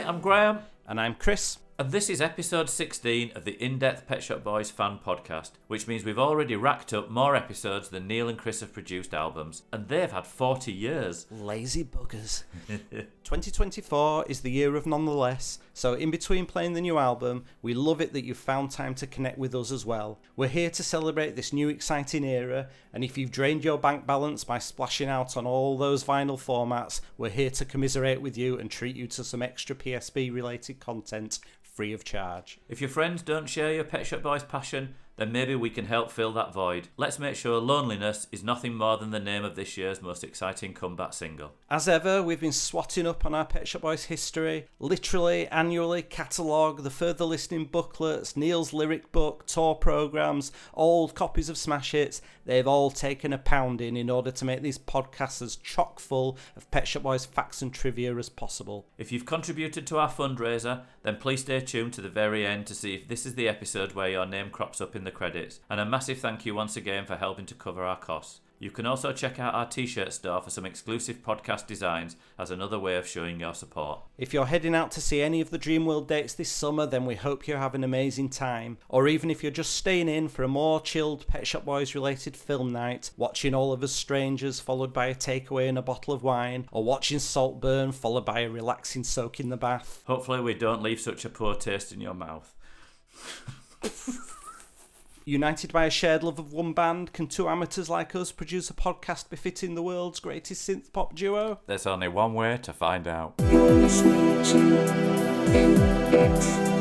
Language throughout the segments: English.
I'm Graham. And I'm Chris. And this is episode 16 of the In-Depth Pet Shop Boys fan podcast, which means we've already racked up more episodes than Neil and Chris have produced albums, and they've had 40 years. Lazy buggers. 2024 is the year of nonetheless, so in between playing the new album, we love it that you've found time to connect with us as well. We're here to celebrate this new exciting era, and if you've drained your bank balance by splashing out on all those vinyl formats, we're here to commiserate with you and treat you to some extra PSB related content free of charge. If your friends don't share your Pet Shop Boys passion, then maybe we can help fill that void. Let's make sure Loneliness is nothing more than the name of this year's most exciting comeback single. As ever, we've been swatting up on our Pet Shop Boys history, literally, annually, catalogue, the further listening booklets, Neil's lyric book, tour programmes, old copies of smash hits. They've all taken a pounding in order to make these podcasts as chock full of Pet Shop Boys facts and trivia as possible. If you've contributed to our fundraiser, then please stay tuned to the very end to see if this is the episode where your name crops up in the credits. And a massive thank you once again for helping to cover our costs. You can also check out our t-shirt store for some exclusive podcast designs as another way of showing your support. If you're heading out to see any of the Dreamworld dates this summer, then we hope you have an amazing time. Or even if you're just staying in for a more chilled Pet Shop Boys related film night, watching All of Us Strangers followed by a takeaway and a bottle of wine, or watching Saltburn followed by a relaxing soak in the bath. Hopefully we don't leave such a poor taste in your mouth. United by a shared love of one band, can two amateurs like us produce a podcast befitting the world's greatest synth-pop duo? There's only one way to find out. You're listening to In-Depth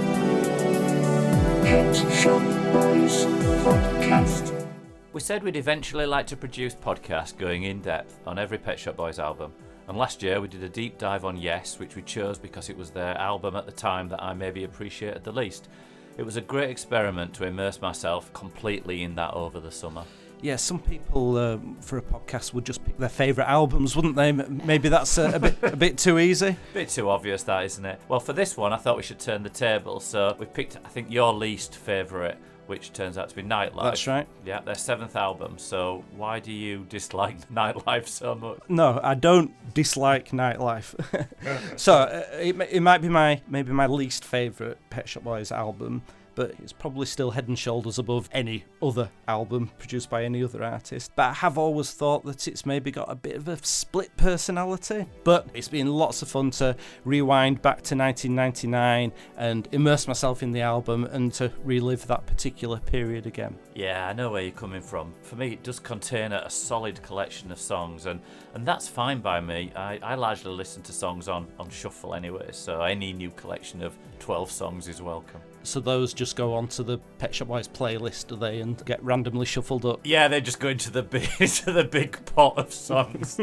Pet Shop Boys podcast. We said we'd eventually like to produce podcasts going in depth on every Pet Shop Boys album. And last year we did a deep dive on Yes, which we chose because it was their album at the time that I maybe appreciated the least. It was a great experiment to immerse myself completely in that over the summer. Yeah, some people for a podcast would just pick their favourite albums, wouldn't they? Maybe that's a bit too easy. Bit too obvious, that, isn't it? Well, for this one, I thought we should turn the table. So we've picked, I think, your least favourite, which turns out to be Nightlife. That's right. Yeah, their 7th album. So why do you dislike Nightlife so much? No, I don't dislike Nightlife. So it might be maybe my least favourite Pet Shop Boys album, but it's probably still head and shoulders above any other album produced by any other artist. But I have always thought that it's maybe got a bit of a split personality. But it's been lots of fun to rewind back to 1999 and immerse myself in the album and to relive that particular period again. Yeah, I know where you're coming from. For me, it does contain a solid collection of songs, and that's fine by me. I largely listen to songs on shuffle anyway, so any new collection of 12 songs is welcome. So those just go onto the Pet Shop Boys playlist, do they, and get randomly shuffled up? Yeah, they just go into the big pot of songs.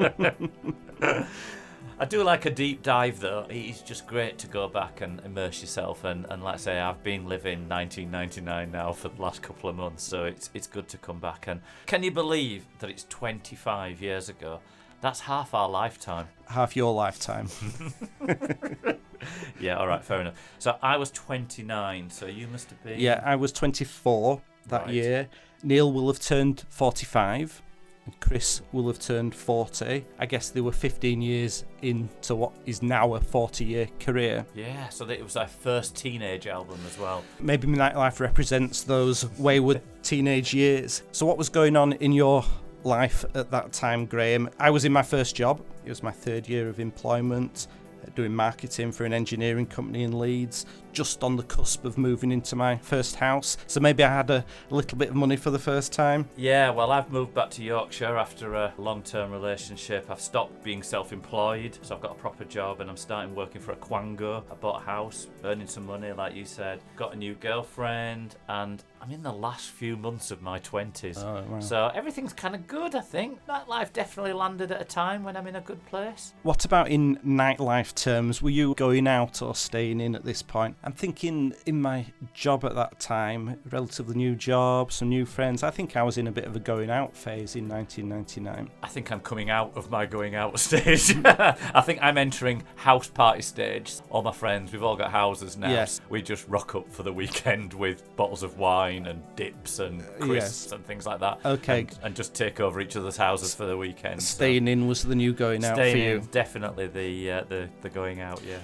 I do like a deep dive though. It's just great to go back and immerse yourself, and like I say, I've been living 1999 now for the last couple of months, so it's good to come back. And can you believe that it's 25 years ago? That's half our lifetime. Half your lifetime. Yeah, all right, fair enough. So I was 29, so you must have been... Yeah, I was 24 that Right. year. Neil will have turned 45. And Chris will have turned 40. I guess they were 15 years into what is now a 40-year career. Yeah, so that it was our first teenage album as well. Maybe Nightlife represents those wayward teenage years. So what was going on in your life at that time, Graham? I was in my first job. It was my 3rd year of employment, doing marketing for an engineering company in Leeds, just on the cusp of moving into my first house. So maybe I had a little bit of money for the first time. Yeah, well, I've moved back to Yorkshire after a long-term relationship. I've stopped being self-employed, so I've got a proper job and I'm starting working for a Quango. I bought a house, earning some money, like you said. Got a new girlfriend, and I'm in the last few months of my 20s. Oh, wow. So everything's kind of good, I think. Nightlife definitely landed at a time when I'm in a good place. What about in nightlife terms? Were you going out or staying in at this point? I'm thinking in my job at that time, relatively new job, some new friends. I think I was in a bit of a going out phase in 1999. I think I'm coming out of my going out stage. I think I'm entering house party stage. All my friends, we've all got houses now. Yes. We just rock up for the weekend with bottles of wine and dips and crisps Yes. and things like that. Okay. And just take over each other's houses for the weekend. Staying in was the new going out for Staying you. in, definitely the going out, yeah.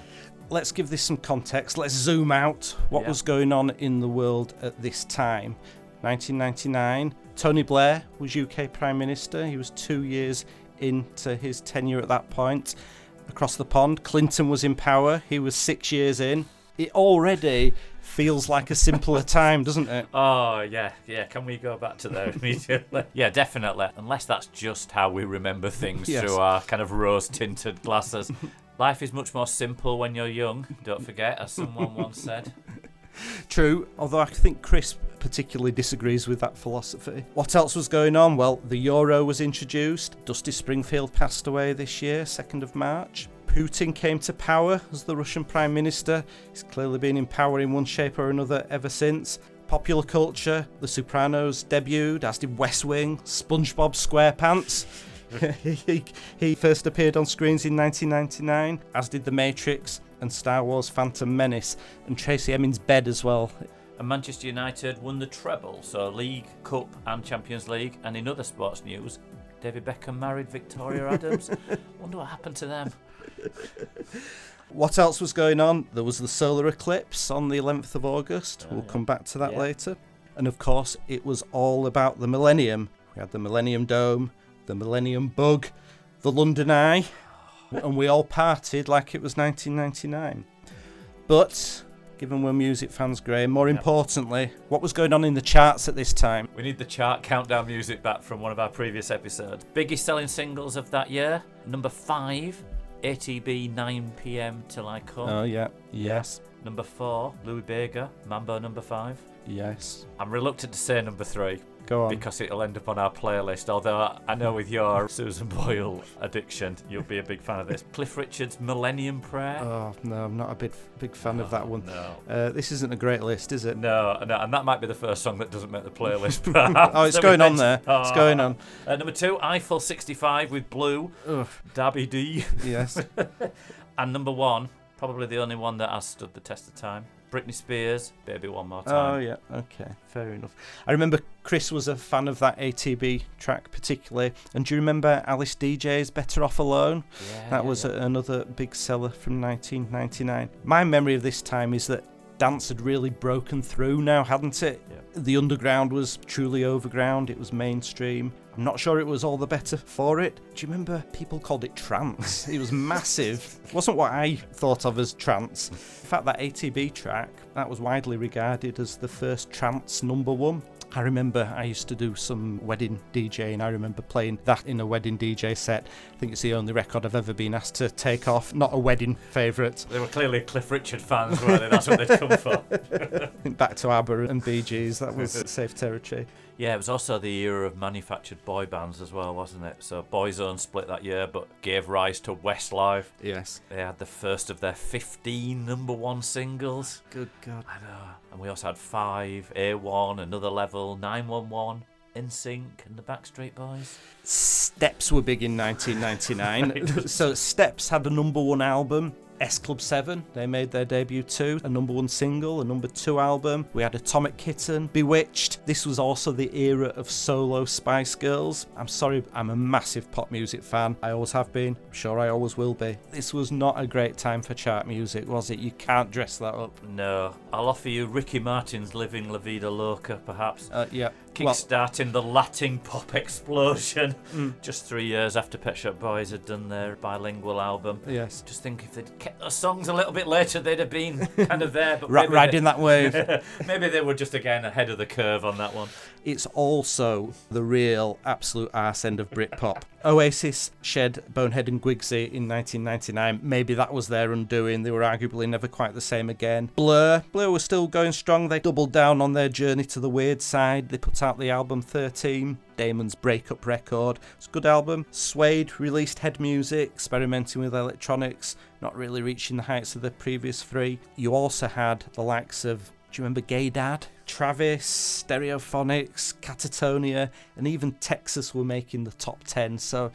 let's give this some context. Let's zoom out. What was going on in the world at this time? 1999, Tony Blair was UK Prime Minister. He was 2 years into his tenure at that point. Across the pond, Clinton was in power. He was 6 years in. It already feels like a simpler time, doesn't it? Oh, yeah. Can we go back to there immediately? Yeah, definitely. Unless that's just how we remember things through our kind of rose-tinted glasses. Life is much more simple when you're young, don't forget, as someone once said. True, although I think Chris particularly disagrees with that philosophy. What else was going on? Well, the Euro was introduced. Dusty Springfield passed away this year, 2nd of March. Putin came to power as the Russian Prime Minister. He's clearly been in power in one shape or another ever since. Popular culture, The Sopranos debuted, as did West Wing, SpongeBob SquarePants. he first appeared on screens in 1999, as did The Matrix and Star Wars Phantom Menace, and Tracy Emin's Bed as well. And Manchester United won the treble, so League, Cup and Champions League. And in other sports news, David Beckham married Victoria Adams. Wonder what happened to them. What else was going on? There was the solar eclipse on the 11th of August. We'll come back to that later. And of course, it was all about the Millennium. We had the Millennium Dome, the Millennium Bug, the London Eye, and we all partied like it was 1999. But given we're music fans, Graham, more importantly, what was going on in the charts at this time? We need the chart countdown music back from one of our previous episodes. Biggest selling singles of that year, number 5, ATB 9pm Till I Come. Oh, yeah. Yes. Number 4, Louis Bega, Mambo number 5. Yes. I'm reluctant to say number 3. Go on. Because it'll end up on our playlist, although I know with your Susan Boyle addiction, you'll be a big fan of this. Cliff Richard's Millennium Prayer. Oh, no, I'm not a big fan of that one. No. This isn't a great list, is it? No, and that might be the first song that doesn't make the playlist, perhaps. Oh, it's going on there. It's going on. Number 2, Eiffel 65 with Blue. Ugh. Darby D. Yes. And number 1, probably the only one that has stood the test of time, Britney Spears, Baby One More Time. Oh, yeah. Okay. Fair enough. I remember Chris was a fan of that ATB track particularly. And do you remember Alice DJ's Better Off Alone? That was another big seller from 1999. My memory of this time is that dance had really broken through now, hadn't it? Yeah. The underground was truly overground. It was mainstream. I'm not sure it was all the better for it. Do you remember people called it trance? It was massive. It wasn't what I thought of as trance. In fact, that ATB track, that was widely regarded as the first trance number 1. I remember I used to do some wedding DJing. I remember playing that in a wedding DJ set. I think it's the only record I've ever been asked to take off. Not a wedding favourite. They were clearly Cliff Richard fans, weren't they? That's what they'd come for. I think back to ABBA and Bee Gees. That was safe territory. Yeah, it was also the era of manufactured boy bands as well, wasn't it? So Boyzone split that year, but gave rise to Westlife. Yes. They had the first of their 15 number 1 singles. Good God. I know. And we also had 5, A1, Another Level, 911, NSYNC and the Backstreet Boys. Steps were big in 1999. So Steps had a number 1 album. S Club 7, they made their debut too, a number 1 single, a number 2 album. We had Atomic Kitten, Bewitched. This was also the era of solo Spice Girls. I'm sorry, I'm a massive pop music fan. I always have been. I'm sure I always will be. This was not a great time for chart music, was it? You can't dress that up. No. I'll offer you Ricky Martin's Living La Vida Loca, perhaps. Yeah. Kickstarting the Latin pop explosion just 3 years after Pet Shop Boys had done their bilingual album. Yes. Just think if they'd kept those songs a little bit later, they'd have been kind of there. But riding that wave. Maybe they were just again ahead of the curve on that one. It's also the real absolute arse end of Britpop. Oasis shed Bonehead and Gwigsy in 1999. Maybe that was their undoing. They were arguably never quite the same again. Blur was still going strong. They doubled down on their journey to the weird side. They put out the album 13, Damon's breakup record. It's a good album. Suede released Head Music, experimenting with electronics, not really reaching the heights of the previous 3. You also had the likes of, do you remember Gay Dad? Travis, Stereophonics, Catatonia, and even Texas were making the top 10. So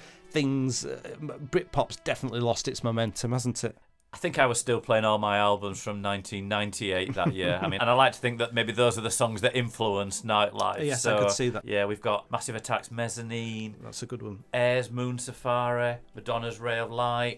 Britpop's definitely lost its momentum, hasn't it? I think I was still playing all my albums from 1998 that year. I mean, and I like to think that maybe those are the songs that influenced nightlife. Yes, so, I could see that. Yeah, we've got Massive Attack's Mezzanine. That's a good one. Air's Moon Safari, Madonna's Ray of Light,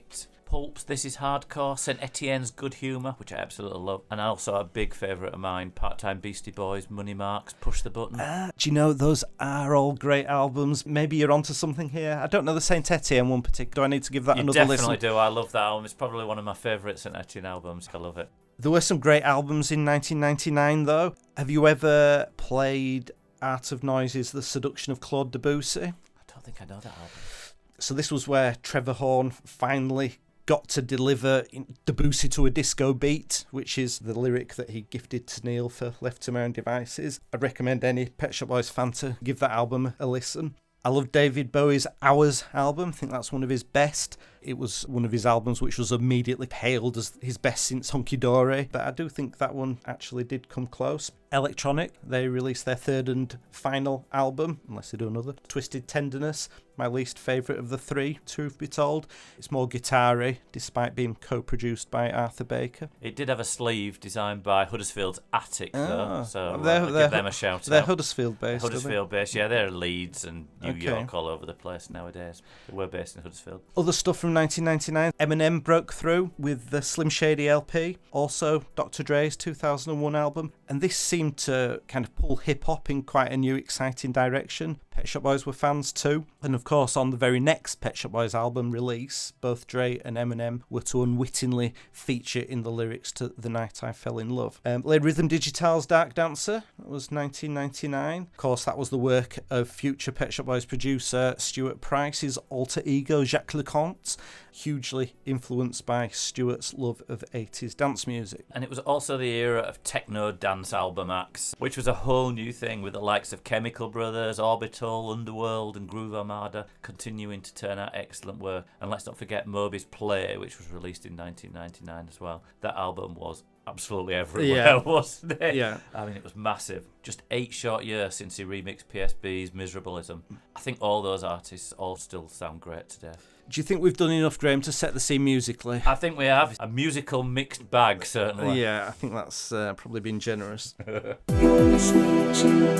Pulps, This Is Hardcore, St Etienne's Good Humour, which I absolutely love, and also a big favourite of mine, Part-Time Beastie Boys, Money Marks, Push the Button. Do you know, those are all great albums. Maybe you're onto something here. I don't know the St Etienne one particular. Do I need to give that You another listen? definitely do. I love that album. It's probably one of my favourite St Etienne albums. I love it. There were some great albums in 1999, though. Have you ever played Art of Noises, The Seduction of Claude Debussy? I don't think I know that album. So this was where Trevor Horn finally got to deliver Debussy to a disco beat, which is the lyric that he gifted to Neil for Left to My Own Devices. I'd recommend any Pet Shop Boys fan to give that album a listen. I love David Bowie's Hours album. I think that's one of his best. It was one of his albums which was immediately hailed as his best since Hunky Dory, but I do think that one actually did come close. Electronic, they released their third and final album, unless they do another, Twisted Tenderness, my least favourite of the three, truth be told. It's more guitar-y, despite being co-produced by Arthur Baker. It did have a sleeve designed by Huddersfield's Attic, though, so they're give them a shout They're out. Huddersfield-based, Huddersfield-based, yeah, they're Leeds and New Okay. York all over the place nowadays. They were based in Huddersfield. Other stuff from 1999, Eminem broke through with the Slim Shady LP, also Dr. Dre's 2001 album, and this seemed to kind of pull hip-hop in quite a new, exciting direction. Pet Shop Boys were fans too, and of course on the very next Pet Shop Boys album release, both Dre and Eminem were to unwittingly feature in the lyrics to The Night I Fell in Love. Laid Rhythm Digital's Dark Dancer, that was 1999. Of course, that was the work of future Pet Shop Boys producer Stuart Price's alter ego Jacques Leconte, hugely influenced by Stuart's love of 80s dance music. And it was also the era of techno dance album acts, which was a whole new thing with the likes of Chemical Brothers, Orbital, Underworld and Groove Armada continuing to turn out excellent work. And let's not forget Moby's Play, which was released in 1999 as well. That album was absolutely everywhere, wasn't it? Yeah. I mean, it was massive. Just 8 short years since he remixed PSB's Miserableism. I think all those artists all still sound great today. Do you think we've done enough, Graham, to set the scene musically? I think we have a musical mixed bag, certainly. Yeah, I think that's probably been generous. You're listening to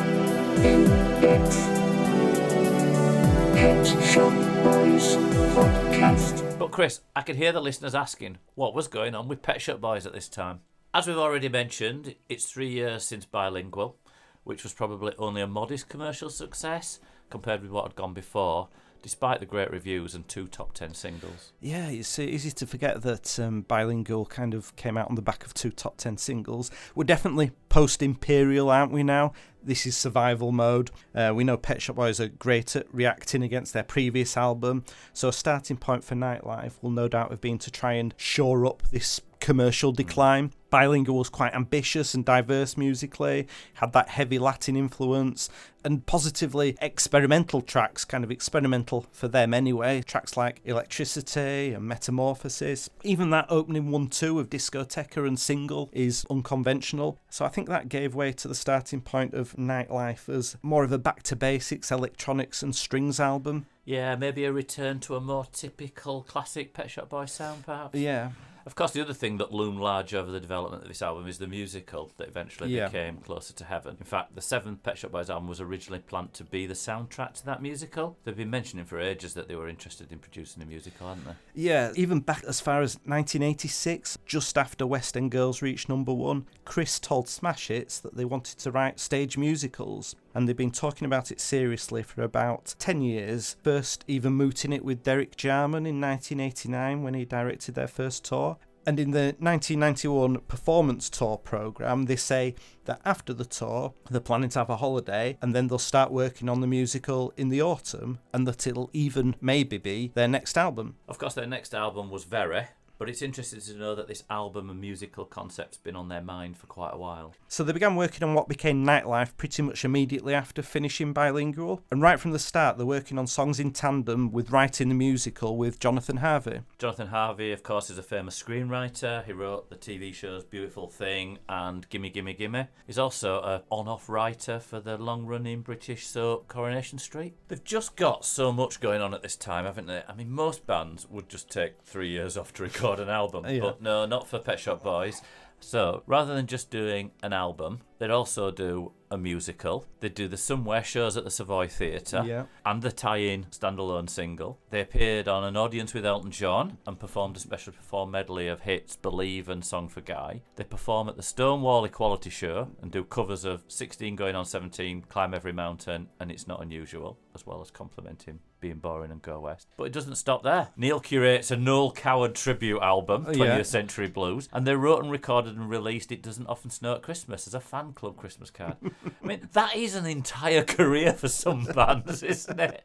Pet Shop Boys Podcast. But Chris, I could hear the listeners asking, what was going on with Pet Shop Boys at this time? As we've already mentioned, it's 3 years since Bilingual, which was probably only a modest commercial success compared with what had gone before, despite the great reviews and 2 top 10 singles. Yeah, it's easy to forget that Bilingual kind of came out on the back of 2 top 10 singles. We're definitely post-Imperial, aren't we now? This is survival mode. We know Pet Shop Boys are great at reacting against their previous album, so a starting point for Nightlife will no doubt have been to try and shore up this commercial decline. Bilingual was quite ambitious and diverse musically, had that heavy Latin influence, and positively experimental tracks, kind of experimental for them anyway. Tracks like Electricity and Metamorphosis. Even that opening 1-2 of Discoteca and Single is unconventional. So I think that gave way to the starting point of Nightlife as more of a back-to-basics electronics and strings album. Yeah, maybe a return to a more typical classic Pet Shop Boys sound, perhaps. Yeah. Of course, the other thing that loomed large over the development of this album is the musical that eventually became Closer to Heaven. In fact, the 7th Pet Shop Boys album was originally planned to be the soundtrack to that musical. They've been mentioning for ages that they were interested in producing a musical, hadn't they? Yeah, even back as far as 1986, just after West End Girls reached #1, Chris told Smash Hits that they wanted to write stage musicals, and they've been talking about it seriously for about 10 years, first even mooting it with Derek Jarman in 1989 when he directed their first tour. And in the 1991 performance tour programme, they say that after the tour, they're planning to have a holiday and then they'll start working on the musical in the autumn, and that it'll even maybe be their next album. Of course, their next album was Very, but it's interesting to know that this album and musical concept's been on their mind for quite a while. So they began working on what became Nightlife pretty much immediately after finishing Bilingual. And right from the start, they're working on songs in tandem with writing the musical with Jonathan Harvey. Jonathan Harvey, of course, is a famous screenwriter. He wrote the TV shows Beautiful Thing and Gimme Gimme Gimme. He's also an on-off writer for the long-running British soap Coronation Street. They've just got so much going on at this time, haven't they? I mean, most bands would just take 3 years off to record an album, but no, not for Pet Shop Boys. So rather than just doing an album, they'd also do a musical. They do the Somewhere shows at the Savoy Theatre. Yeah. And the tie-in standalone single. They appeared on An Audience with Elton John and performed a special perform medley of hits Believe and Song for Guy. They perform at the Stonewall Equality Show and do covers of 16 Going on 17, Climb Every Mountain, and It's Not Unusual, as well as complimenting Being Boring and Go West. But it doesn't stop there. Neil curates a Noel Coward tribute album, 20th Century Blues, and they wrote and recorded and released It Doesn't Often Snow at Christmas as a fan club Christmas card. I mean, that is an entire career for some bands, isn't it?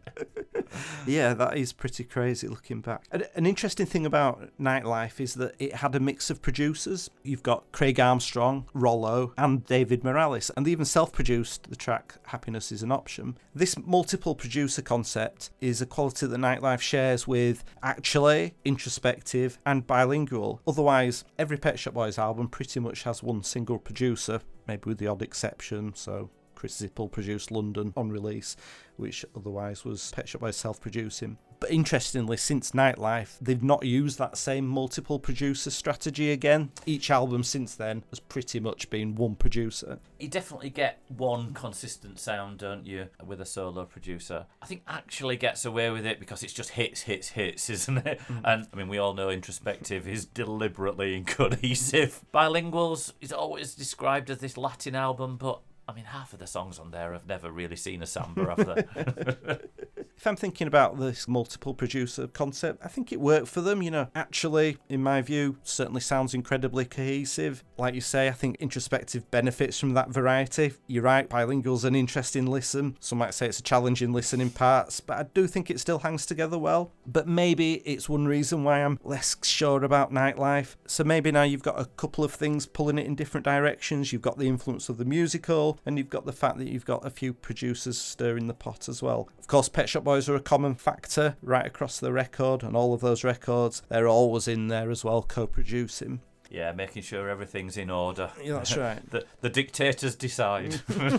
Yeah, that is pretty crazy looking back. An interesting thing about Nightlife is that it had a mix of producers. You've got Craig Armstrong, Rollo, and David Morales, and they even self-produced the track Happiness is an Option. This multiple producer concept is a quality that Nightlife shares with Actually, Introspective, and Bilingual. Otherwise, every Pet Shop Boys album pretty much has one single producer, maybe with the odd exception, so Chris Zippel produced London on release, which otherwise was Pet Shop Boys self-producing. But interestingly, since Nightlife, they've not used that same multiple producer strategy again. Each album since then has pretty much been one producer. You definitely get one consistent sound, don't you, with a solo producer. I think Actually gets away with it because it's just hits, isn't it? And, I mean, we all know Introspective is deliberately incohesive. Bilinguals is always described as this Latin album, but I mean, half of the songs on there have never really seen a samba, have they? If I'm thinking about this multiple producer concept, I think it worked for them. You know, Actually, in my view, certainly sounds incredibly cohesive. Like you say, I think Introspective benefits from that variety. You're right, Bilingual's an interesting listen. Some might say it's a challenging listen in parts, but I do think it still hangs together well. But maybe it's one reason why I'm less sure about Nightlife. So maybe now you've got a couple of things pulling it in different directions. You've got the influence of the musical, and you've got the fact that you've got a few producers stirring the pot as well. Of course, Pet Shop Boys are a common factor right across the record, and all of those records, they're always in there as well, co-producing. Yeah, making sure everything's in order. Yeah, that's right. The dictators decide.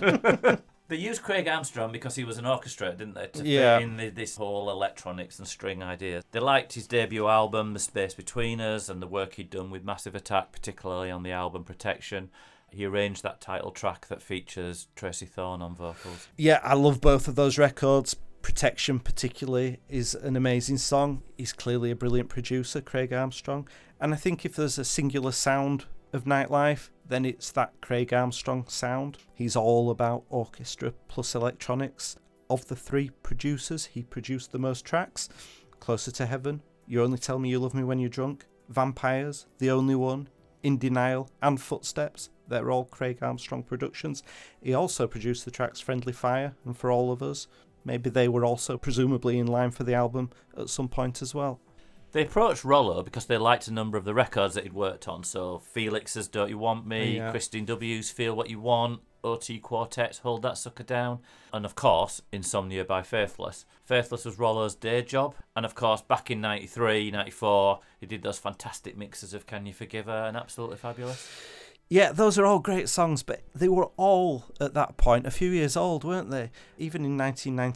They used Craig Armstrong because he was an orchestrator, didn't they? To fit in this whole electronics and string idea. They liked his debut album, The Space Between Us, and the work he'd done with Massive Attack, particularly on the album Protection. He arranged that title track that features Tracy Thorn on vocals. Yeah, I love both of those records. Protection particularly is an amazing song. He's clearly a brilliant producer, Craig Armstrong. And I think if there's a singular sound of Nightlife, then it's that Craig Armstrong sound. He's all about orchestra plus electronics. Of the three producers, he produced the most tracks. Closer to Heaven, You Only Tell Me You Love Me When You're Drunk, Vampires, The Only One, In Denial, and Footsteps. They're all Craig Armstrong productions. He also produced the tracks Friendly Fire and For All of Us. Maybe they were also presumably in line for the album at some point as well. They approached Rollo because they liked a number of the records that he'd worked on. So Felix's Don't You Want Me, Christine W.'s Feel What You Want, OT Quartet's Hold That Sucker Down, and of course Insomnia by Faithless. Faithless was Rollo's day job, and of course back in 93, 94 he did those fantastic mixes of Can You Forgive Her and Absolutely Fabulous. Yeah, those are all great songs, but they were all, at that point, a few years old, weren't they? Even in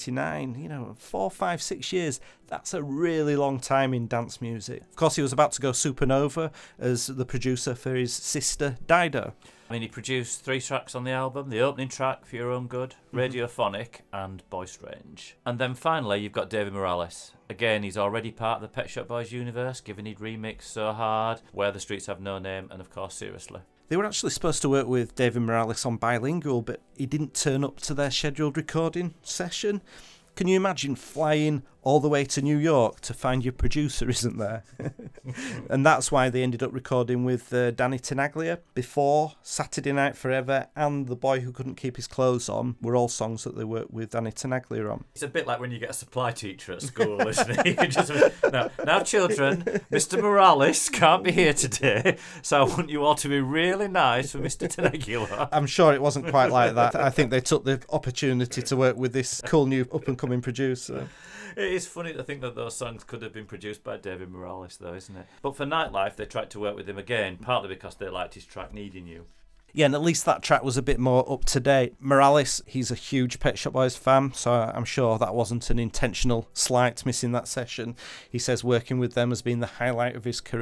1999, 4, 5, 6 years, that's a really long time in dance music. Of course, he was about to go supernova as the producer for his sister, Dido. I mean, he produced 3 tracks on the album, the opening track, For Your Own Good, Radiophonic, and Boy Strange. And then finally, you've got David Morales. Again, he's already part of the Pet Shop Boys universe, given he'd remixed So Hard, Where the Streets Have No Name, and of course, Seriously. They were actually supposed to work with David Morales on Bilingual, but he didn't turn up to their scheduled recording session. Can you imagine flying all the way to New York to find your producer isn't there? And that's why they ended up recording with Danny Tenaglia. Before, Saturday Night Forever and The Boy Who Couldn't Keep His Clothes On were all songs that they worked with Danny Tenaglia on. It's a bit like when you get a supply teacher at school, isn't it? You just, now children, Mr. Morales can't be here today, so I want you all to be really nice for Mr. Tenaglia. I'm sure it wasn't quite like that. I think they took the opportunity to work with this cool new up-and-coming producer. It is funny to think that those songs could have been produced by David Morales, though, isn't it? But for Nightlife, they tried to work with him again, partly because they liked his track Needing You. Yeah, and at least that track was a bit more up to date. Morales, he's a huge Pet Shop Boys fan, so I'm sure that wasn't an intentional slight missing that session. He says working with them has been the highlight of his career.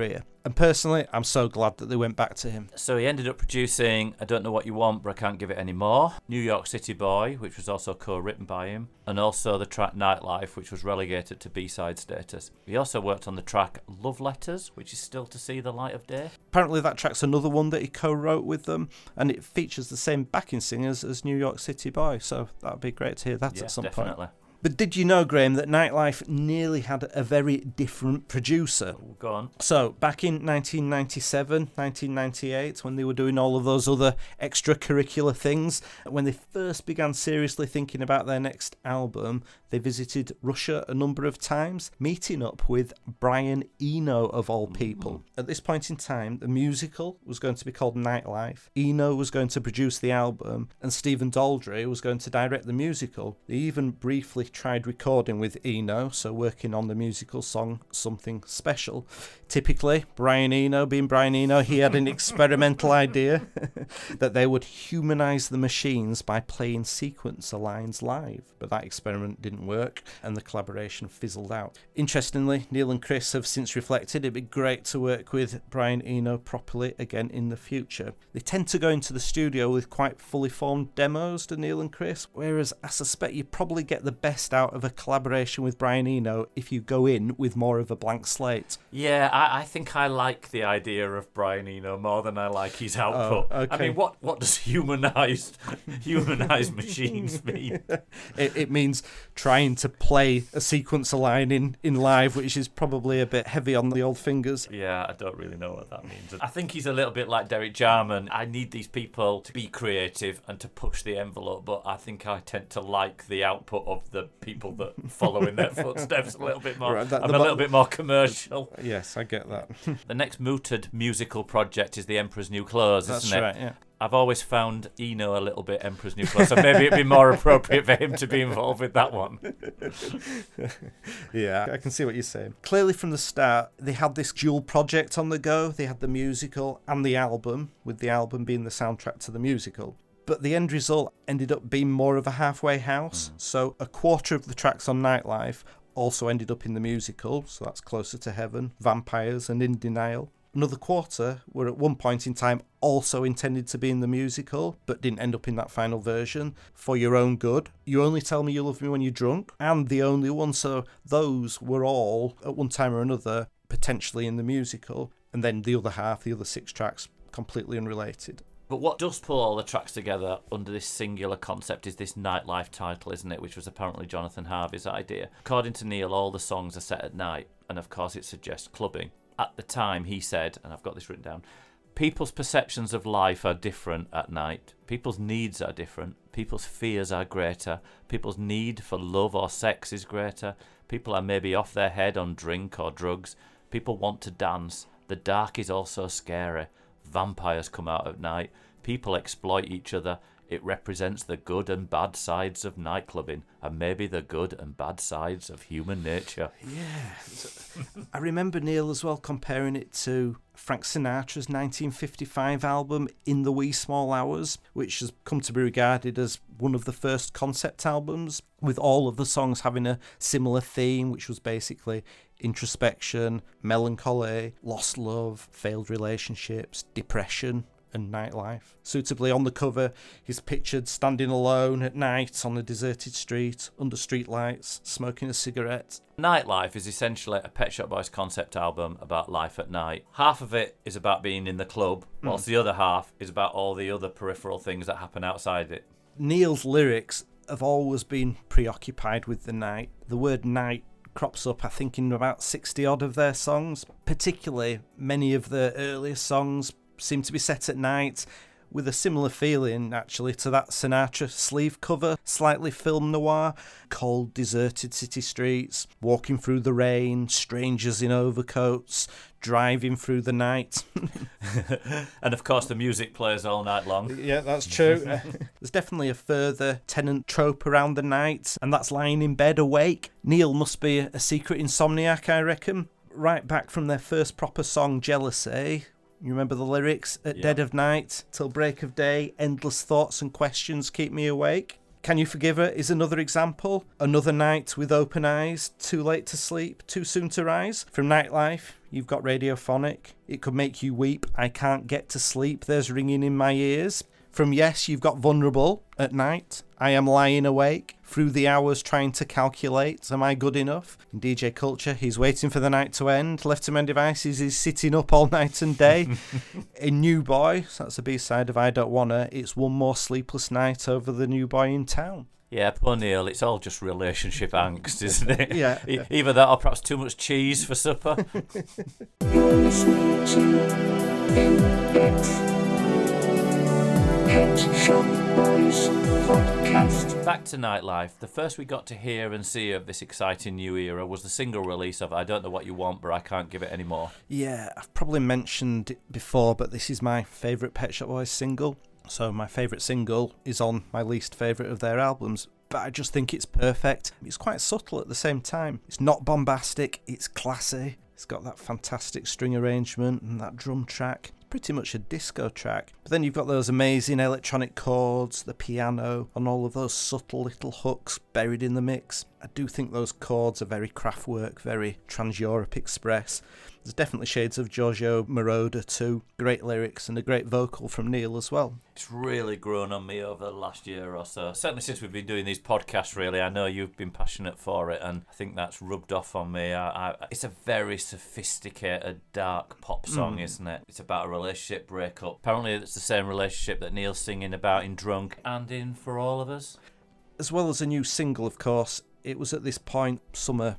And personally, I'm so glad that they went back to him. So he ended up producing I Don't Know What You Want, But I Can't Give It Anymore, New York City Boy, which was also co-written by him, and also the track Nightlife, which was relegated to B-side status. He also worked on the track Love Letters, which is still to see the light of day. Apparently that track's another one that he co-wrote with them, and it features the same backing singers as New York City Boy, so that'd be great to hear that at some definitely. point. But did you know, Graham, that Nightlife nearly had a very different producer? Oh, go on. So, back in 1997, 1998, when they were doing all of those other extracurricular things, when they first began seriously thinking about their next album, they visited Russia a number of times, meeting up with Brian Eno, of all people. At this point in time, the musical was going to be called Nightlife. Eno was going to produce the album, and Stephen Daldry was going to direct the musical. They even briefly tried recording with Eno, so working on the musical song Something Special. Typically, Brian Eno, being Brian Eno, he had an experimental idea that they would humanise the machines by playing sequencer lines live. But that experiment didn't work, and the collaboration fizzled out. Interestingly, Neil and Chris have since reflected it'd be great to work with Brian Eno properly again in the future. They tend to go into the studio with quite fully formed demos to Neil and Chris, whereas I suspect you probably get the best out of a collaboration with Brian Eno if you go in with more of a blank slate. Yeah, I think I like the idea of Brian Eno more than I like his output. Oh, okay. I mean, what does humanised machines mean? It means trying to play a sequencer line in live, which is probably a bit heavy on the old fingers. Yeah, I don't really know what that means. I think he's a little bit like Derek Jarman. I need these people to be creative and to push the envelope, but I think I tend to like the output of the people that follow in their footsteps a little bit more. Right, I'm a little bit more commercial. Yes, I get that. The next mooted musical project is The Emperor's New Clothes, That's isn't it? right, yeah. I've always found Eno a little bit Emperor's New Clothes, so maybe it'd be more appropriate for him to be involved with that one. Yeah, I can see what you're saying. Clearly from the start, they had this dual project on the go. They had the musical and the album, with the album being the soundtrack to the musical. But the end result ended up being more of a halfway house. So a quarter of the tracks on Nightlife also ended up in the musical, so that's Closer to Heaven, Vampires and In Denial. Another quarter were at one point in time also intended to be in the musical, but didn't end up in that final version. For Your Own Good, You Only Tell Me You Love Me When You're Drunk, and The Only One. So those were all, at one time or another, potentially in the musical. And then the other half, the other 6 tracks, completely unrelated. But what does pull all the tracks together under this singular concept is this Nightlife title, isn't it? Which was apparently Jonathan Harvey's idea. According to Neil, all the songs are set at night, and of course it suggests clubbing. At the time, he said, and I've got this written down, people's perceptions of life are different at night. People's needs are different. People's fears are greater. People's need for love or sex is greater. People are maybe off their head on drink or drugs. People want to dance. The dark is also scary. Vampires come out at night. People exploit each other. It represents the good and bad sides of nightclubbing, and maybe the good and bad sides of human nature. Yeah. I remember Neil as well comparing it to Frank Sinatra's 1955 album In the Wee Small Hours, which has come to be regarded as one of the first concept albums, with all of the songs having a similar theme, which was basically introspection, melancholy, lost love, failed relationships, depression, and nightlife. Suitably on the cover, he's pictured standing alone at night on a deserted street, under street lights, smoking a cigarette. Nightlife is essentially a Pet Shop Boys concept album about life at night. Half of it is about being in the club, whilst the other half is about all the other peripheral things that happen outside it. Neil's lyrics have always been preoccupied with the night. The word night crops up, I think, in about 60 odd of their songs. Particularly, many of the earliest songs seem to be set at night, with a similar feeling actually to that Sinatra sleeve cover, slightly film noir. Cold, deserted city streets, walking through the rain, strangers in overcoats, driving through the night. And of course the music plays all night long. Yeah, that's true. There's definitely a further Tennant trope around the night, and that's lying in bed awake. Neil must be a secret insomniac, I reckon. Right back from their first proper song, Jealousy. You remember the lyrics? At dead of night, till break of day, endless thoughts and questions keep me awake. Can You Forgive Her is another example. Another Night with Open Eyes, Too Late to Sleep, Too Soon to Rise. From Nightlife, you've got Radiophonic, It Could Make You Weep, I Can't Get to Sleep, There's Ringing in My Ears. From Yes, you've got Vulnerable, At Night, I Am Lying Awake, Through the Hours Trying to Calculate, Am I Good Enough? In DJ Culture, He's Waiting for the Night to End, Left to Mend Devices is Sitting Up All Night and Day. In New Boy, so that's the B-side of I Don't Wanna, it's One More Sleepless Night Over the New Boy in Town. Yeah, poor Neil, it's all just relationship angst, isn't it? Yeah. Either that or perhaps too much cheese for supper. You're listening to Pet Shop Boys Podcast. Back to Nightlife. The first we got to hear and see of this exciting new era was the single release of I Don't Know What You Want, But I Can't Give It Anymore. Yeah, I've probably mentioned it before, but this is my favourite Pet Shop Boys single. So my favourite single is on my least favourite of their albums. But I just think it's perfect. It's quite subtle at the same time. It's not bombastic, it's classy. It's got that fantastic string arrangement and that drum track. Pretty much a disco track. But then you've got those amazing electronic chords, the piano, and all of those subtle little hooks buried in the mix. I do think those chords are very Kraftwerk, very Trans-Europe Express. There's definitely shades of Giorgio Moroder too. Great lyrics and a great vocal from Neil as well. It's really grown on me over the last year or so. Certainly since we've been doing these podcasts, really. I know you've been passionate for it, and I think that's rubbed off on me. It's a very sophisticated, dark pop song, isn't it? It's about a relationship breakup. Apparently it's the same relationship that Neil's singing about in Drunk and in For All of Us. As well as a new single, of course, it was at this point, summer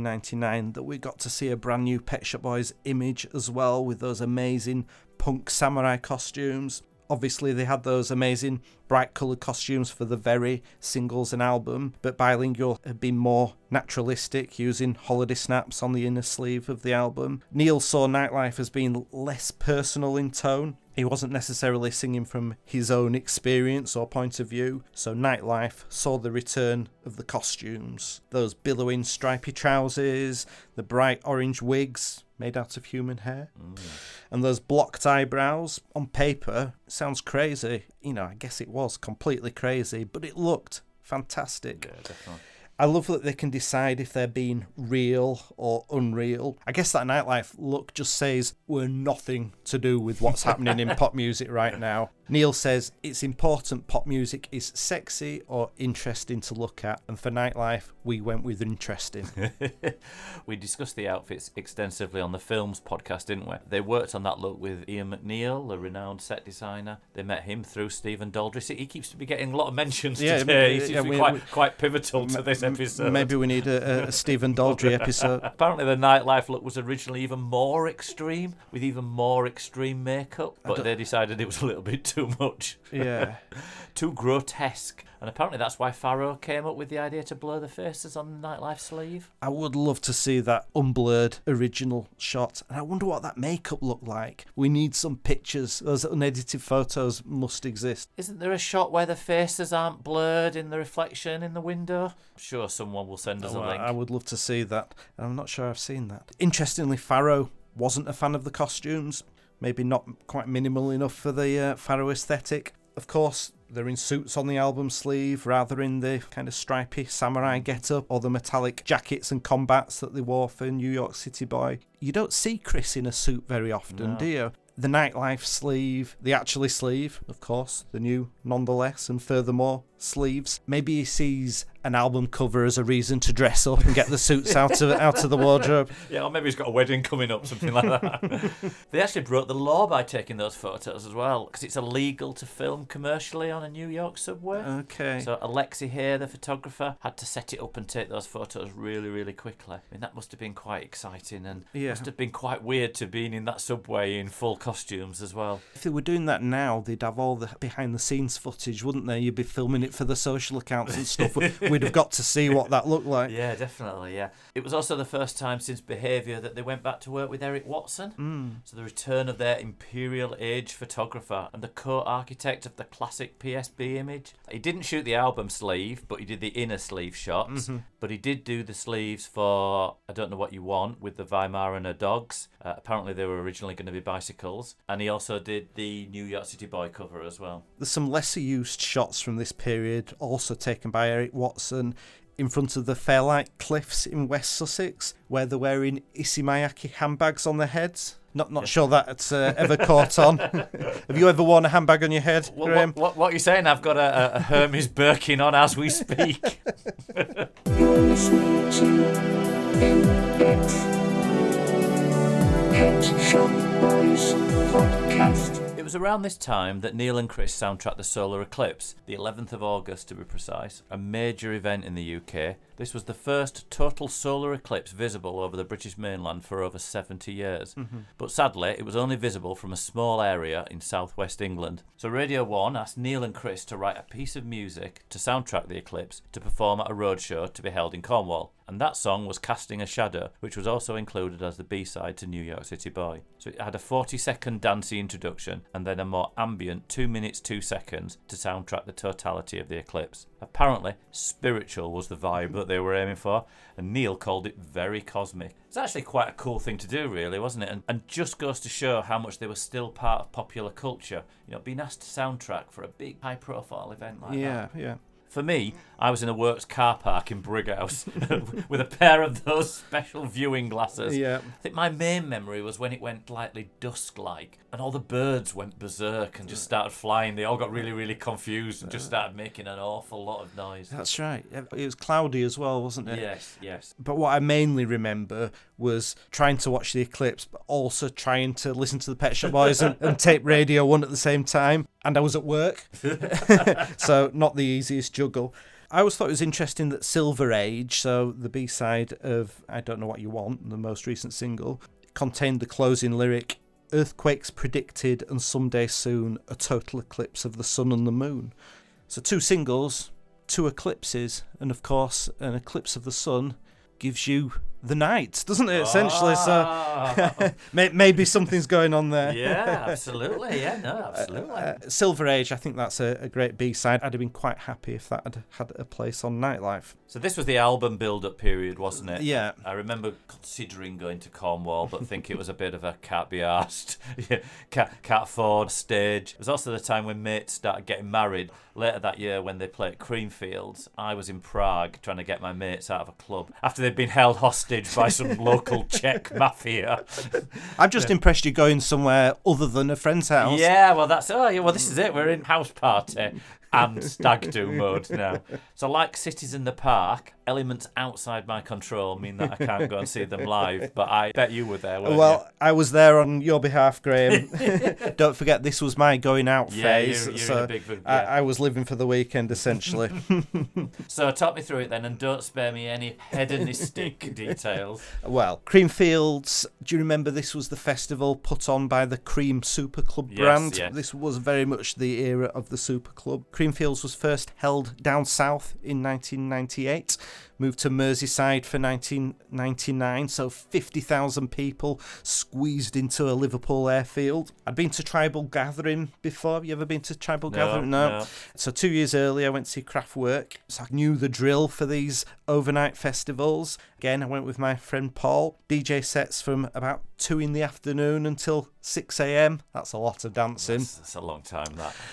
1999, that we got to see a brand new Pet Shop Boys image as well, with those amazing punk samurai costumes. Obviously, they had those amazing bright coloured costumes for the very singles and album, but Bilingual had been more naturalistic, using holiday snaps on the inner sleeve of the album. Neil saw Nightlife as being less personal in tone. He wasn't necessarily singing from his own experience or point of view, so Nightlife saw the return of the costumes. Those billowing stripy trousers, the bright orange wigs made out of human hair, and those blocked eyebrows. On paper, sounds crazy. You know, I guess it was completely crazy, but it looked fantastic. Yeah, definitely. I love that they can decide if they're being real or unreal. I guess that Nightlife look just says we're nothing to do with what's happening in pop music right now. Neil says it's important pop music is sexy or interesting to look at, and for Nightlife, we went with interesting. We discussed the outfits extensively on the Films podcast, didn't we? They worked on that look with Ian McNeil, a renowned set designer. They met him through Stephen Daldry. He keeps to be getting a lot of mentions today. He seems to be quite pivotal to this episode. Maybe we need a Stephen Daldry episode. Apparently the Nightlife look was originally even more extreme, with even more extreme makeup, but they decided it was a little bit too much. Yeah. Too grotesque. And apparently that's why Farrow came up with the idea to blur the faces on the Nightlife sleeve. I would love to see that unblurred original shot. And I wonder what that makeup looked like. We need some pictures. Those unedited photos must exist. Isn't there a shot where the faces aren't blurred in the reflection in the window? I'm sure someone will send us a link. I would love to see that. I'm not sure I've seen that. Interestingly, Farrow wasn't a fan of the costumes. Maybe not quite minimal enough for the Farrow aesthetic. Of course, they're in suits on the album sleeve rather in the kind of stripy samurai get-up or the metallic jackets and combats that they wore for New York City Boy. You don't see Chris in a suit very often, do you? The Nightlife sleeve, the Actually sleeve, of course, the new Nonetheless and Furthermore sleeves. Maybe he sees an album cover as a reason to dress up and get the suits out of the wardrobe. Yeah, or maybe he's got a wedding coming up, something like that. They actually broke the law by taking those photos as well, because it's illegal to film commercially on a New York subway. Okay. So Alexi here, the photographer, had to set it up and take those photos really, really quickly. I mean, that must have been quite exciting, and must have been quite weird to be in that subway in full costumes as well. If they were doing that now, they'd have all the behind-the-scenes footage, wouldn't they? You'd be filming it for the social accounts and stuff. We'd have got to see what that looked like. Yeah, definitely, yeah. It was also the first time since Behaviour that they went back to work with Eric Watson. So the return of their Imperial Age photographer and the co-architect of the classic PSB image. He didn't shoot the album sleeve, but he did the inner sleeve shots. But he did do the sleeves for I Don't Know What You Want with the Weimar and her dogs. Apparently they were originally going to be bicycles. And he also did the New York City Boy cover as well. There's some lesser used shots from this period period, also taken by Eric Watson, in front of the Fairlight Cliffs in West Sussex, where they're wearing Issey-Miyake handbags on their heads. Not sure that's ever caught on. Have you ever worn a handbag on your head, Graham? What are you saying? I've got a Hermes Birkin on as we speak. You're listening to NX Pet Shop Boys Podcast. It was around this time that Neil and Chris soundtracked the solar eclipse, the 11th of August to be precise, a major event in the UK. This was the first total solar eclipse visible over the British mainland for over 70 years. But sadly, it was only visible from a small area in southwest England. So Radio 1 asked Neil and Chris to write a piece of music to soundtrack the eclipse to perform at a roadshow to be held in Cornwall. And that song was Casting a Shadow, which was also included as the B-side to New York City Boy. So it had a 40-second dancey introduction and then a more ambient 2 minutes 2 seconds to soundtrack the totality of the eclipse. Apparently, spiritual was the vibe that they were aiming for, and Neil called it very cosmic. It's actually quite a cool thing to do, really, wasn't it? And just goes to show how much they were still part of popular culture. You know, being asked to soundtrack for a big, high-profile event like that. Yeah. For me, I was in a works car park in Brighouse with a pair of those special viewing glasses. Yeah. I think my main memory was when it went slightly dusk-like and all the birds went berserk and just started flying. They all got really, really confused and just started making an awful lot of noise. That's right. It was cloudy as well, wasn't it? Yes. But what I mainly remember was trying to watch the eclipse, but also trying to listen to the Pet Shop Boys and tape Radio 1 at the same time. And I was at work, so not the easiest juggle. I always thought it was interesting that Silver Age, so the B-side of I Don't Know What You Want, the most recent single, contained the closing lyric, "Earthquakes predicted and someday soon a total eclipse of the sun and the moon." So 2 singles, 2 eclipses, and of course an eclipse of the sun gives you the night, doesn't it, essentially? So maybe something's going on there. Yeah, absolutely. Yeah, no, absolutely. Silver Age, I think that's a great B-side. I'd have been quite happy if that had a place on Nightlife. So this was the album build-up period, wasn't it? Yeah. I remember considering going to Cornwall, but think it was a bit of a can't be arsed, can't afford stage. It was also the time when mates started getting married. Later that year, when they played at Creamfields, I was in Prague trying to get my mates out of a club after they'd been held hostage by some local Czech mafia. I've just impressed you going somewhere other than a friend's house. Yeah, well, this is it. We're in house party and stag do mode now. So like Cities in the Park, elements outside my control mean that I can't go and see them live, but I bet you were there, weren't you? I was there on your behalf, Graham. Don't forget, this was my going out phase. You're so in a big, I was living for the weekend, essentially. So talk me through it then, and don't spare me any hedonistic details. Well, Creamfields, do you remember this was the festival put on by the Cream Super Club brand? Yes. This was very much the era of the Super Club. Creamfields was first held down south in 1998, moved to Merseyside for 1999, so 50,000 people squeezed into a Liverpool airfield. I'd been to Tribal Gathering before. Have you ever been to Tribal Gathering? No. So 2 years earlier, I went to see Kraftwerk, so I knew the drill for these overnight festivals. Again, I went with my friend Paul. DJ sets from about 2 in the afternoon until 6 a.m. That's a lot of dancing. That's a long time,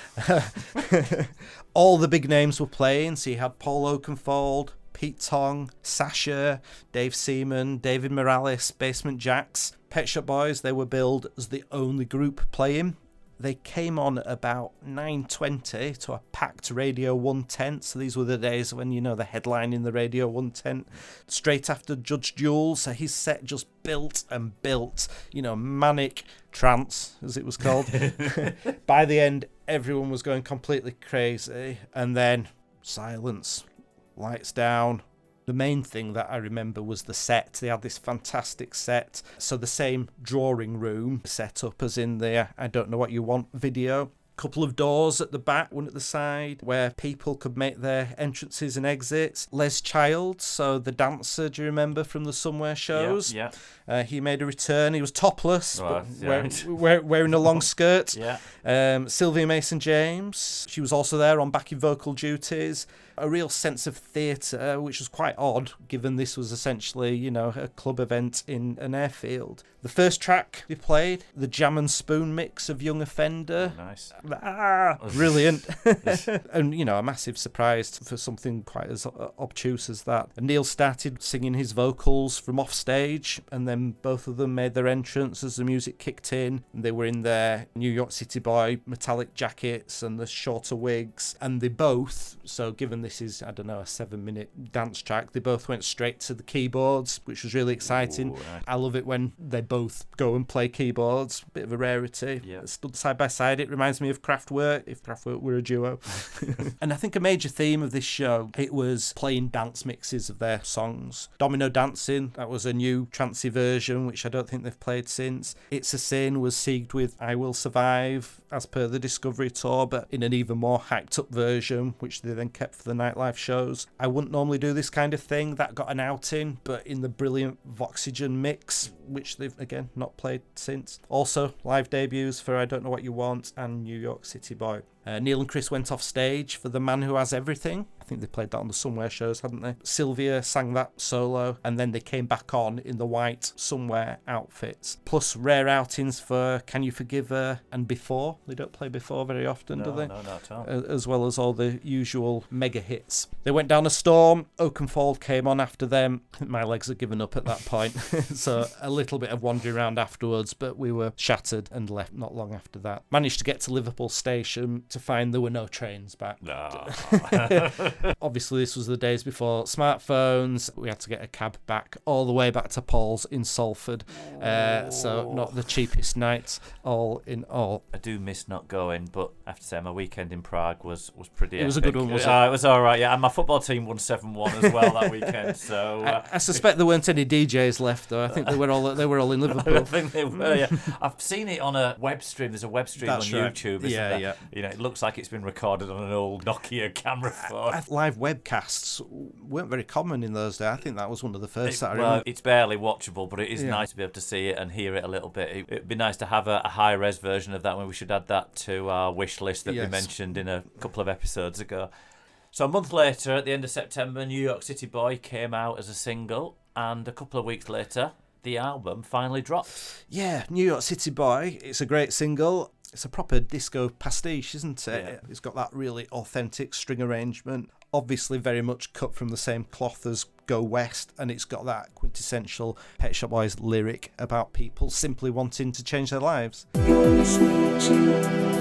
that. All the big names were playing, so you had Paul Oakenfold, Pete Tong, Sasha, Dave Seaman, David Morales, Basement Jaxx. Pet Shop Boys, they were billed as the only group playing. They came on about 9:20 to a packed Radio 1 tent. So these were the days when, the headline in the Radio 1 tent. Straight after Judge Jules, so his set just built and built. Manic trance, as it was called. By the end, everyone was going completely crazy. And then silence. Lights down. The main thing that I remember was the set. They had this fantastic set. So the same drawing room set up as in the I Don't Know What You Want video. Couple of doors at the back, one at the side, where people could make their entrances and exits. Les Childs, so the dancer, do you remember from the Somewhere shows? Yeah. He made a return. He was topless, but wearing a long skirt. Yeah. Sylvia Mason-James, she was also there on backing vocal duties. a real sense of theatre, which was quite odd, given this was essentially, you know, a club event in an airfield. The first track we played, the Jam and Spoon mix of Young Offender. Oh, nice. Brilliant. And, you know, a massive surprise for something quite as obtuse as that. And Neil started singing his vocals from off stage, and then both of them made their entrance as the music kicked in. And they were in their New York City Boy metallic jackets and the shorter wigs. And they both, so given this is, I don't know, a 7-minute dance track, they both went straight to the keyboards, which was really exciting. Ooh, right. I love it when they both go and play keyboards. Bit of a rarity. Yeah. Stood side by side. It reminds me of Kraftwerk, if Kraftwerk were a duo. And I think a major theme of this show, it was playing dance mixes of their songs. Domino Dancing, that was a new trancey version, which I don't think they've played since. It's a Sin was sieged with I Will Survive, as per the Discovery Tour, but in an even more hyped up version, which they then kept for the nightlife shows. I wouldn't normally do this kind of thing. That got an outing, but in the brilliant Voxygen mix, which they've, again, not played since. Also, live debuts for I Don't Know What You Want and New York City Boy. Neil and Chris went off stage for The Man Who Has Everything. I think they played that on the Somewhere shows, hadn't they? Sylvia sang that solo, and then they came back on in the white Somewhere outfits. Plus rare outings for Can You Forgive Her and Before. They don't play Before very often, do they? No, not at all. As well as all the usual mega hits. They went down a storm. Oakenfold came on after them. My legs had given up at that point. So a little bit of wandering around afterwards, but we were shattered and left not long after that. Managed to get to Liverpool Station to find there were no trains back. No. Obviously, this was the days before smartphones. We had to get a cab back all the way back to Paul's in Salford. So not the cheapest night, all in all. I do miss not going, but I have to say my weekend in Prague was pretty epic. It was a good one, wasn't it? It was all right, yeah. And my football team won 7-1 as well that weekend. So I suspect there weren't any DJs left, though. I think they were all in Liverpool. I think they were, yeah. I've seen it on a web stream. There's a web stream That's on right. YouTube. Isn't Yeah, there? yeah. You know, it looks like it's been recorded on an old Nokia camera phone. Live webcasts weren't very common in those days. I think that was one of the first that I Well, remember. it's barely watchable, but it is Yeah. nice to be able to see it and hear it a little bit. It'd be nice to have a high-res version of that. When we should add that to our wish list that we Yes. mentioned in a couple of episodes ago. So a month later, at the end of September, New York City Boy came out as a single, and a couple of weeks later, the album finally dropped. Yeah, New York City Boy. It's a great single. It's a proper disco pastiche, isn't it? Yeah. It's got that really authentic string arrangement. Obviously very much cut from the same cloth as Go West, and it's got that quintessential Pet Shop Boys lyric about people simply wanting to change their lives. You're listening to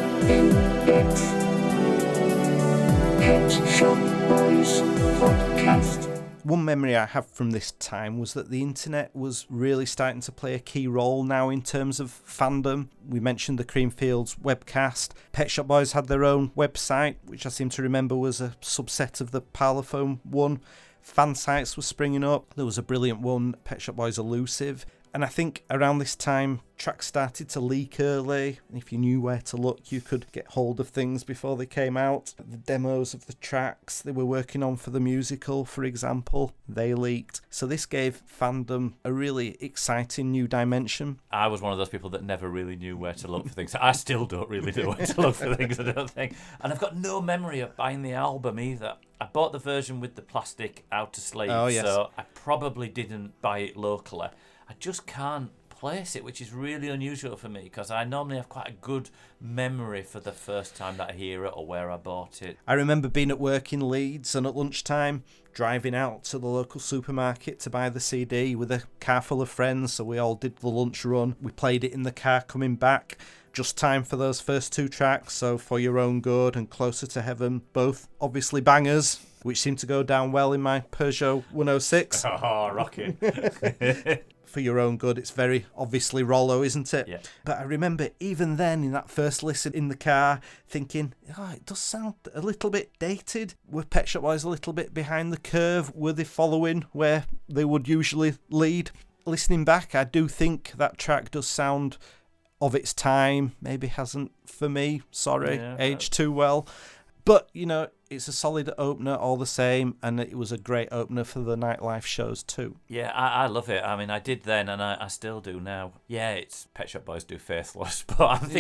Pet Shop Boys Podcast. One memory I have from this time was that the internet was really starting to play a key role now in terms of fandom. We mentioned the Creamfields webcast. Pet Shop Boys had their own website, which I seem to remember was a subset of the Parlophone one. Fan sites were springing up. There was a brilliant one, Pet Shop Boys Elusive. And I think around this time, tracks started to leak early. And if you knew where to look, you could get hold of things before they came out. The demos of the tracks they were working on for the musical, for example, they leaked. So this gave fandom a really exciting new dimension. I was one of those people that never really knew where to look for things. I still don't really know where to look for things, I don't think. And I've got no memory of buying the album either. I bought the version with the plastic outer sleeve, Oh, yes. so I probably didn't buy it locally. I just can't place it, which is really unusual for me because I normally have quite a good memory for the first time that I hear it or where I bought it. I remember being at work in Leeds and at lunchtime driving out to the local supermarket to buy the CD with a car full of friends, so we all did the lunch run. We played it in the car coming back. Just time for those first two tracks, so For Your Own Good and Closer to Heaven, both obviously bangers, which seemed to go down well in my Peugeot 106. Oh, rocking. For Your Own Good, it's very obviously Rollo, isn't it? Yeah. But I remember even then in that first listen in the car thinking, oh, it does sound a little bit dated. Were Pet Shop Boys a little bit behind the curve? Were they following where they would usually lead? Listening back, I do think that track does sound of its time. Maybe hasn't for me, sorry, Yeah. aged too well. But, you know, it's a solid opener all the same, and it was a great opener for the nightlife shows too. Yeah, I love it. I mean, I did then, and I still do now. Yeah, it's Pet Shop Boys do Faithless, but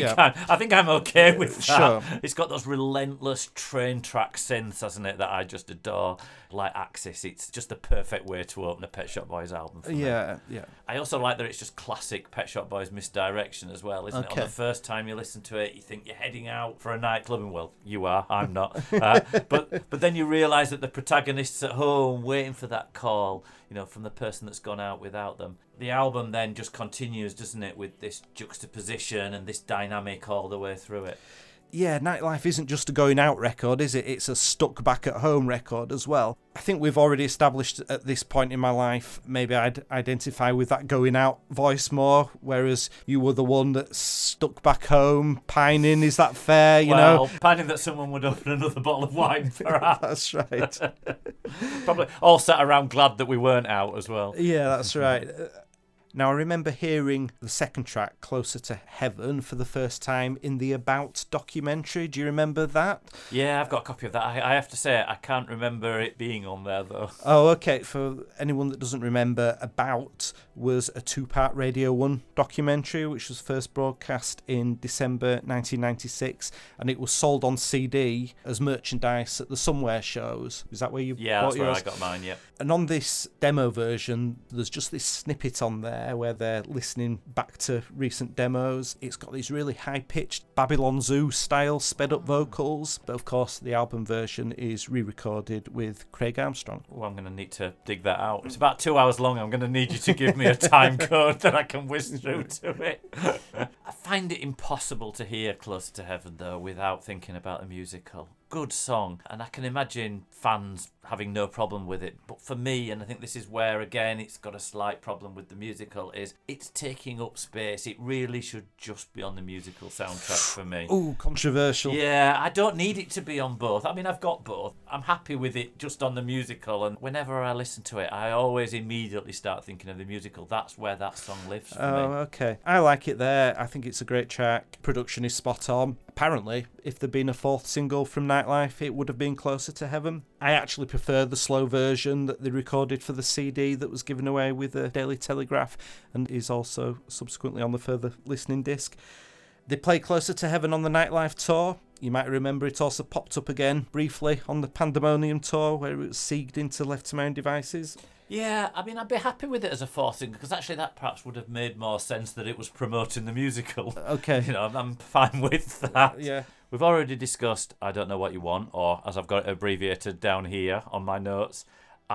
I think I'm okay with that. Sure. It's got those relentless train track synths, hasn't it, that I just adore. Like Axis, it's just the perfect way to open a Pet Shop Boys album for me. Yeah. I also like that it's just classic Pet Shop Boys misdirection as well, isn't it? On the first time you listen to it, you think you're heading out for a nightclub, and well, you are, I'm not. But then you realise that the protagonist's at home waiting for that call, from the person that's gone out without them. The album then just continues, doesn't it, with this juxtaposition and this dynamic all the way through it. Yeah, Nightlife isn't just a going out record, is it? It's a stuck back at home record as well. I think we've already established at this point in my life, maybe I'd identify with that going out voice more, whereas you were the one that's stuck back home, pining. Is that fair? You know, pining that someone would open another bottle of wine, perhaps. That's right. Probably all sat around glad that we weren't out as well. Yeah, that's right. Now, I remember hearing the second track, Closer to Heaven, for the first time in the About documentary. Do you remember that? Yeah, I've got a copy of that. I have to say, I can't remember it being on there, though. Oh, okay. For anyone that doesn't remember, About was a 2-part Radio 1 documentary, which was first broadcast in December 1996, and it was sold on CD as merchandise at the Somewhere shows. Is that where you bought yours? Yeah, that's where I got mine, yeah. And on this demo version, there's just this snippet on there where they're listening back to recent demos. It's got these really high-pitched Babylon Zoo style sped-up vocals, but of course the album version is re-recorded with Craig Armstrong. Well, I'm going to need to dig that out. It's about 2 hours long. I'm going to need you to give me a time code that I can whiz through to it. I find it impossible to hear Closer to Heaven, though, without thinking about the musical. Good song, and I can imagine fans having no problem with it. But for me, and I think this is where, again, it's got a slight problem with the musical, is it's taking up space. It really should just be on the musical soundtrack for me. Ooh, controversial. Yeah, I don't need it to be on both. I mean, I've got both. I'm happy with it just on the musical, and whenever I listen to it, I always immediately start thinking of the musical. That's where that song lives for me. Oh, okay. I like it there. I think it's a great track. Production is spot on. Apparently, if there'd been a fourth single from Nightlife, it would have been Closer to Heaven. I actually prefer the slow version that they recorded for the CD that was given away with the Daily Telegraph and is also subsequently on the further listening disc. They played Closer to Heaven on the Nightlife tour. You might remember it also popped up again briefly on the Pandemonium tour where it was segged into Left to My Own Devices. Yeah, I mean, I'd be happy with it as a fourth single, because actually that perhaps would have made more sense that it was promoting the musical. Okay. I'm fine with that. Yeah. We've already discussed I Don't Know What You Want, or as I've got it abbreviated down here on my notes,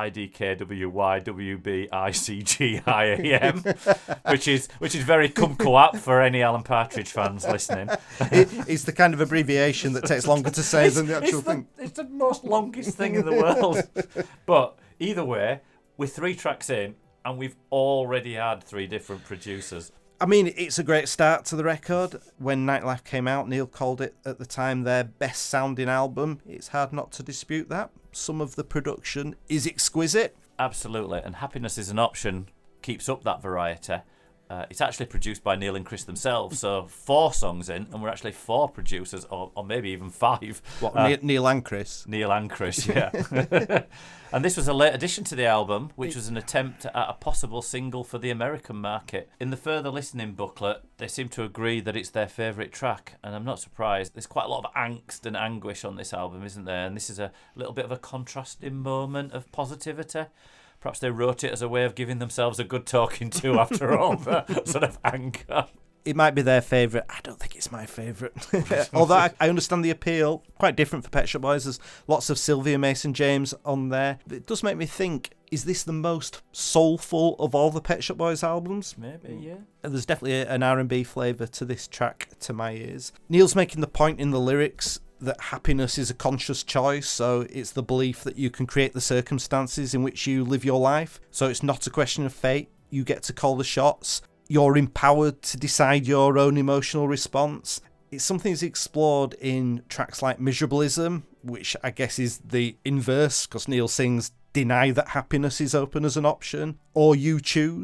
IDKWYWBICGIAM, which is very kumquat for any Alan Partridge fans listening. It's the kind of abbreviation that takes longer to say than the actual thing. It's the most longest thing in the world. But either way, we're 3 tracks in, and we've already had 3 different producers. I mean, it's a great start to the record. When Nightlife came out, Neil called it at the time their best sounding album. It's hard not to dispute that. Some of the production is exquisite. Absolutely, and Happiness Is an Option keeps up that variety. It's actually produced by Neil and Chris themselves, so 4 songs in, and we're actually 4 producers, or maybe even 5. What, Neil and Chris? Neil and Chris, yeah. And this was a late addition to the album, which was an attempt at a possible single for the American market. In the further listening booklet, they seem to agree that it's their favourite track, and I'm not surprised. There's quite a lot of angst and anguish on this album, isn't there? And this is a little bit of a contrasting moment of positivity. Perhaps they wrote it as a way of giving themselves a good talking to after all the sort of anger. It might be their favourite. I don't think it's my favourite. Although I understand the appeal. Quite different for Pet Shop Boys. There's lots of Sylvia Mason-James on there. It does make me think, is this the most soulful of all the Pet Shop Boys albums? Maybe, yeah. There's definitely an R&B flavour to this track to my ears. Neil's making the point in the lyrics that happiness is a conscious choice, so it's the belief that you can create the circumstances in which you live your life. So it's not a question of fate. You get to call the shots. You're empowered to decide your own emotional response. It's something that's explored in tracks like Miserablism, which I guess is the inverse, because Neil sings, deny that happiness is open as an option, or You Choose,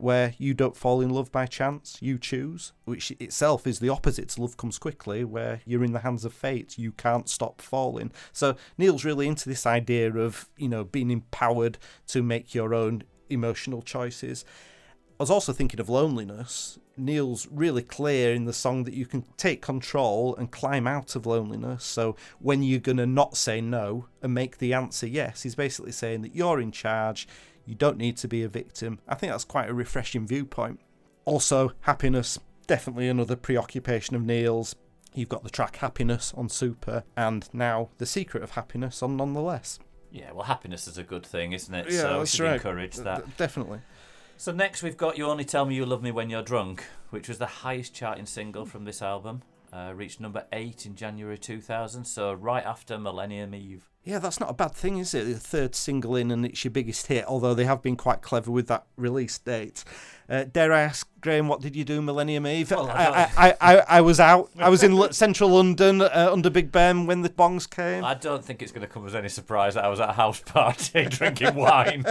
where you don't fall in love by chance, you choose, which itself is the opposite to Love Comes Quickly, where you're in the hands of fate, you can't stop falling. So Neil's really into this idea of, being empowered to make your own emotional choices. I was also thinking of loneliness. Neil's really clear in the song that you can take control and climb out of loneliness. So when you're going to not say no and make the answer yes, he's basically saying that you're in charge, you don't need to be a victim. I think that's quite a refreshing viewpoint. Also, happiness, definitely another preoccupation of Neil's. You've got the track Happiness on Super, and now The Secret of Happiness on Nonetheless. Yeah, well, happiness is a good thing, isn't it? Yeah, so that's we should right. encourage that. Definitely. So next we've got You Only Tell Me You Love Me When You're Drunk, which was the highest charting single from this album. Reached number 8 in January 2000, so right after Millennium Eve. Yeah, that's not a bad thing, is it? The third single in and it's your biggest hit, although they have been quite clever with that release date. Dare I ask, Graham, what did you do Millennium Eve? Well, I was out. I was in central London under Big Ben when the bongs came. I don't think it's going to come as any surprise that I was at a house party drinking wine.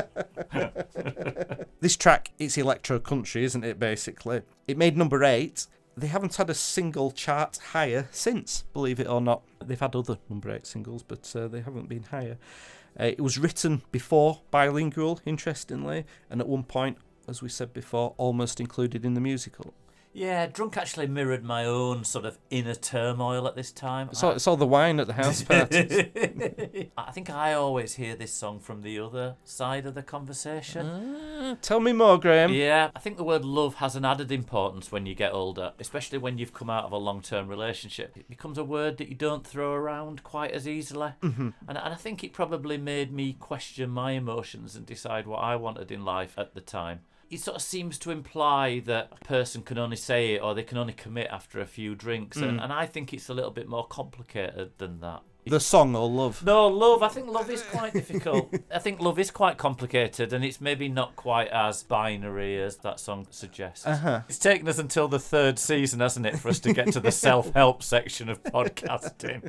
This track, it's electro country, isn't it, basically? It made number 8. They haven't had a single chart higher since, believe it or not. They've had other number 8 singles, but they haven't been higher. It was written before Bilingual, interestingly, and at one point, as we said before, almost included in the musical. Yeah, Drunk actually mirrored my own sort of inner turmoil at this time. It's all the wine at the house parties. I think I always hear this song from the other side of the conversation. Tell me more, Graham. Yeah, I think the word love has an added importance when you get older, especially when you've come out of a long-term relationship. It becomes a word that you don't throw around quite as easily. Mm-hmm. And I think it probably made me question my emotions and decide what I wanted in life at the time. It sort of seems to imply that a person can only say it or they can only commit after a few drinks. And I think it's a little bit more complicated than that. The song or love? No, love. I think love is quite difficult. I think love is quite complicated, and it's maybe not quite as binary as that song suggests. It's taken us until the 3rd season, hasn't it, for us to get to the self-help section of podcasting.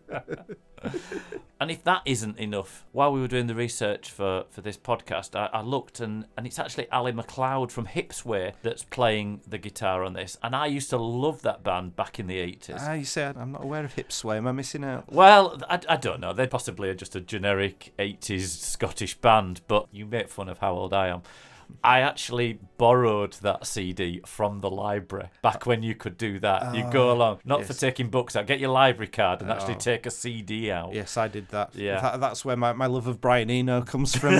And if that isn't enough, while we were doing the research for this podcast, I looked, and it's actually Ali MacLeod from Hipsway that's playing the guitar on this. And I used to love that band back in the 80s. You said I'm not aware of Hipsway. Am I missing out? Well, I don't know. They possibly are just a generic 80s Scottish band, but you make fun of how old I am. I actually borrowed that CD from the library back when you could do that. You go along, not for taking books out, get your library card and actually take a CD out. Yes, I did that. Yeah. That's where my love of Brian Eno comes from,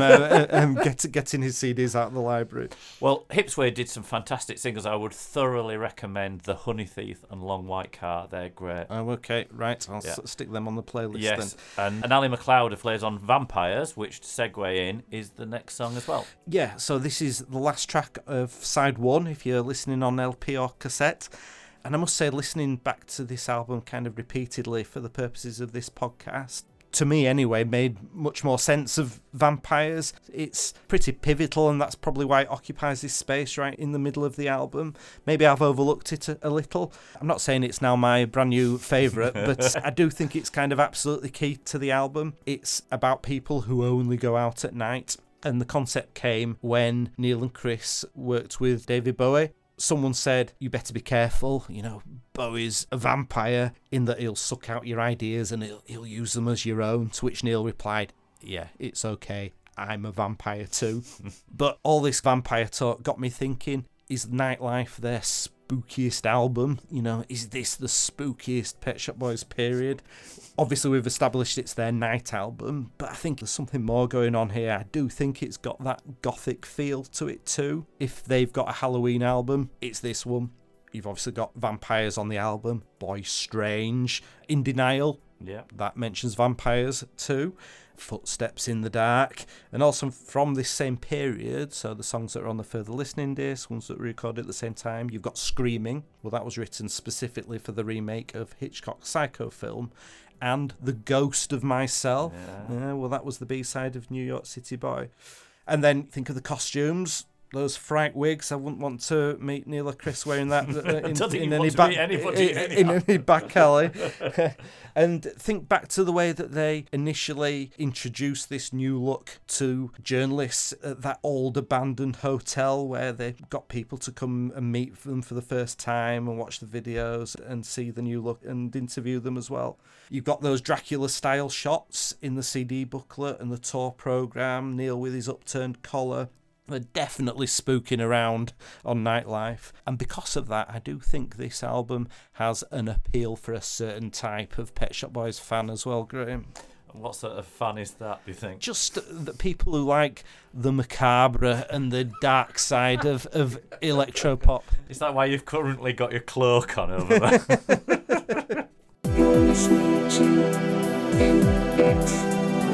getting his CDs out of the library. Well, Hipsway did some fantastic singles. I would thoroughly recommend The Honey Thief and Long White Car. They're great. Oh, okay, right. I'll stick them on the playlist yes. then. And Ali MacLeod, who plays on Vampires, which to segue in, is the next song as well. Yeah, so this is the last track of side 1 if you're listening on LP or cassette. And I must say, listening back to this album kind of repeatedly for the purposes of this podcast, to me anyway, made much more sense of Vampires. It's pretty pivotal, and that's probably why it occupies this space right in the middle of the album. Maybe I've overlooked it a little. I'm not saying it's now my brand new favourite, but I do think it's kind of absolutely key to the album. It's about people who only go out at night. And the concept came when Neil and Chris worked with David Bowie. Someone said, you better be careful, Bowie's a vampire in that he'll suck out your ideas and he'll use them as your own. To which Neil replied, yeah, it's okay, I'm a vampire too. But all this vampire talk got me thinking, is Nightlife their spookiest album? Is this the spookiest Pet Shop Boys period? Obviously, we've established it's their night album, but I think there's something more going on here. I do think it's got that gothic feel to it too. If they've got a Halloween album, it's this one. You've obviously got vampires on the album. Boy Strange. In Denial. Yeah. That mentions vampires too. Footsteps in the Dark. And also from this same period, so the songs that are on the Further Listening disc, ones that were recorded at the same time, you've got Screaming. Well, that was written specifically for the remake of Hitchcock's Psycho film. And The Ghost of Myself. Yeah, well, that was the B-side of New York City Boy. And then think of the costumes. those fright wigs. I wouldn't want to meet Neil or Chris wearing that in any back alley. And think back to the way that they initially introduced this new look to journalists at that old abandoned hotel where they got people to come and meet them for the first time and watch the videos and see the new look and interview them as well. You've got those Dracula-style shots in the CD booklet and the tour programme, Neil with his upturned collar. They're definitely spooking around on Nightlife. And because of that, I do think this album has an appeal for a certain type of Pet Shop Boys fan as well, Graham. And what sort of fan is that, do you think? Just the people who like the macabre and the dark side of electropop. Is that why you've currently got your cloak on over there? You're listening to In-It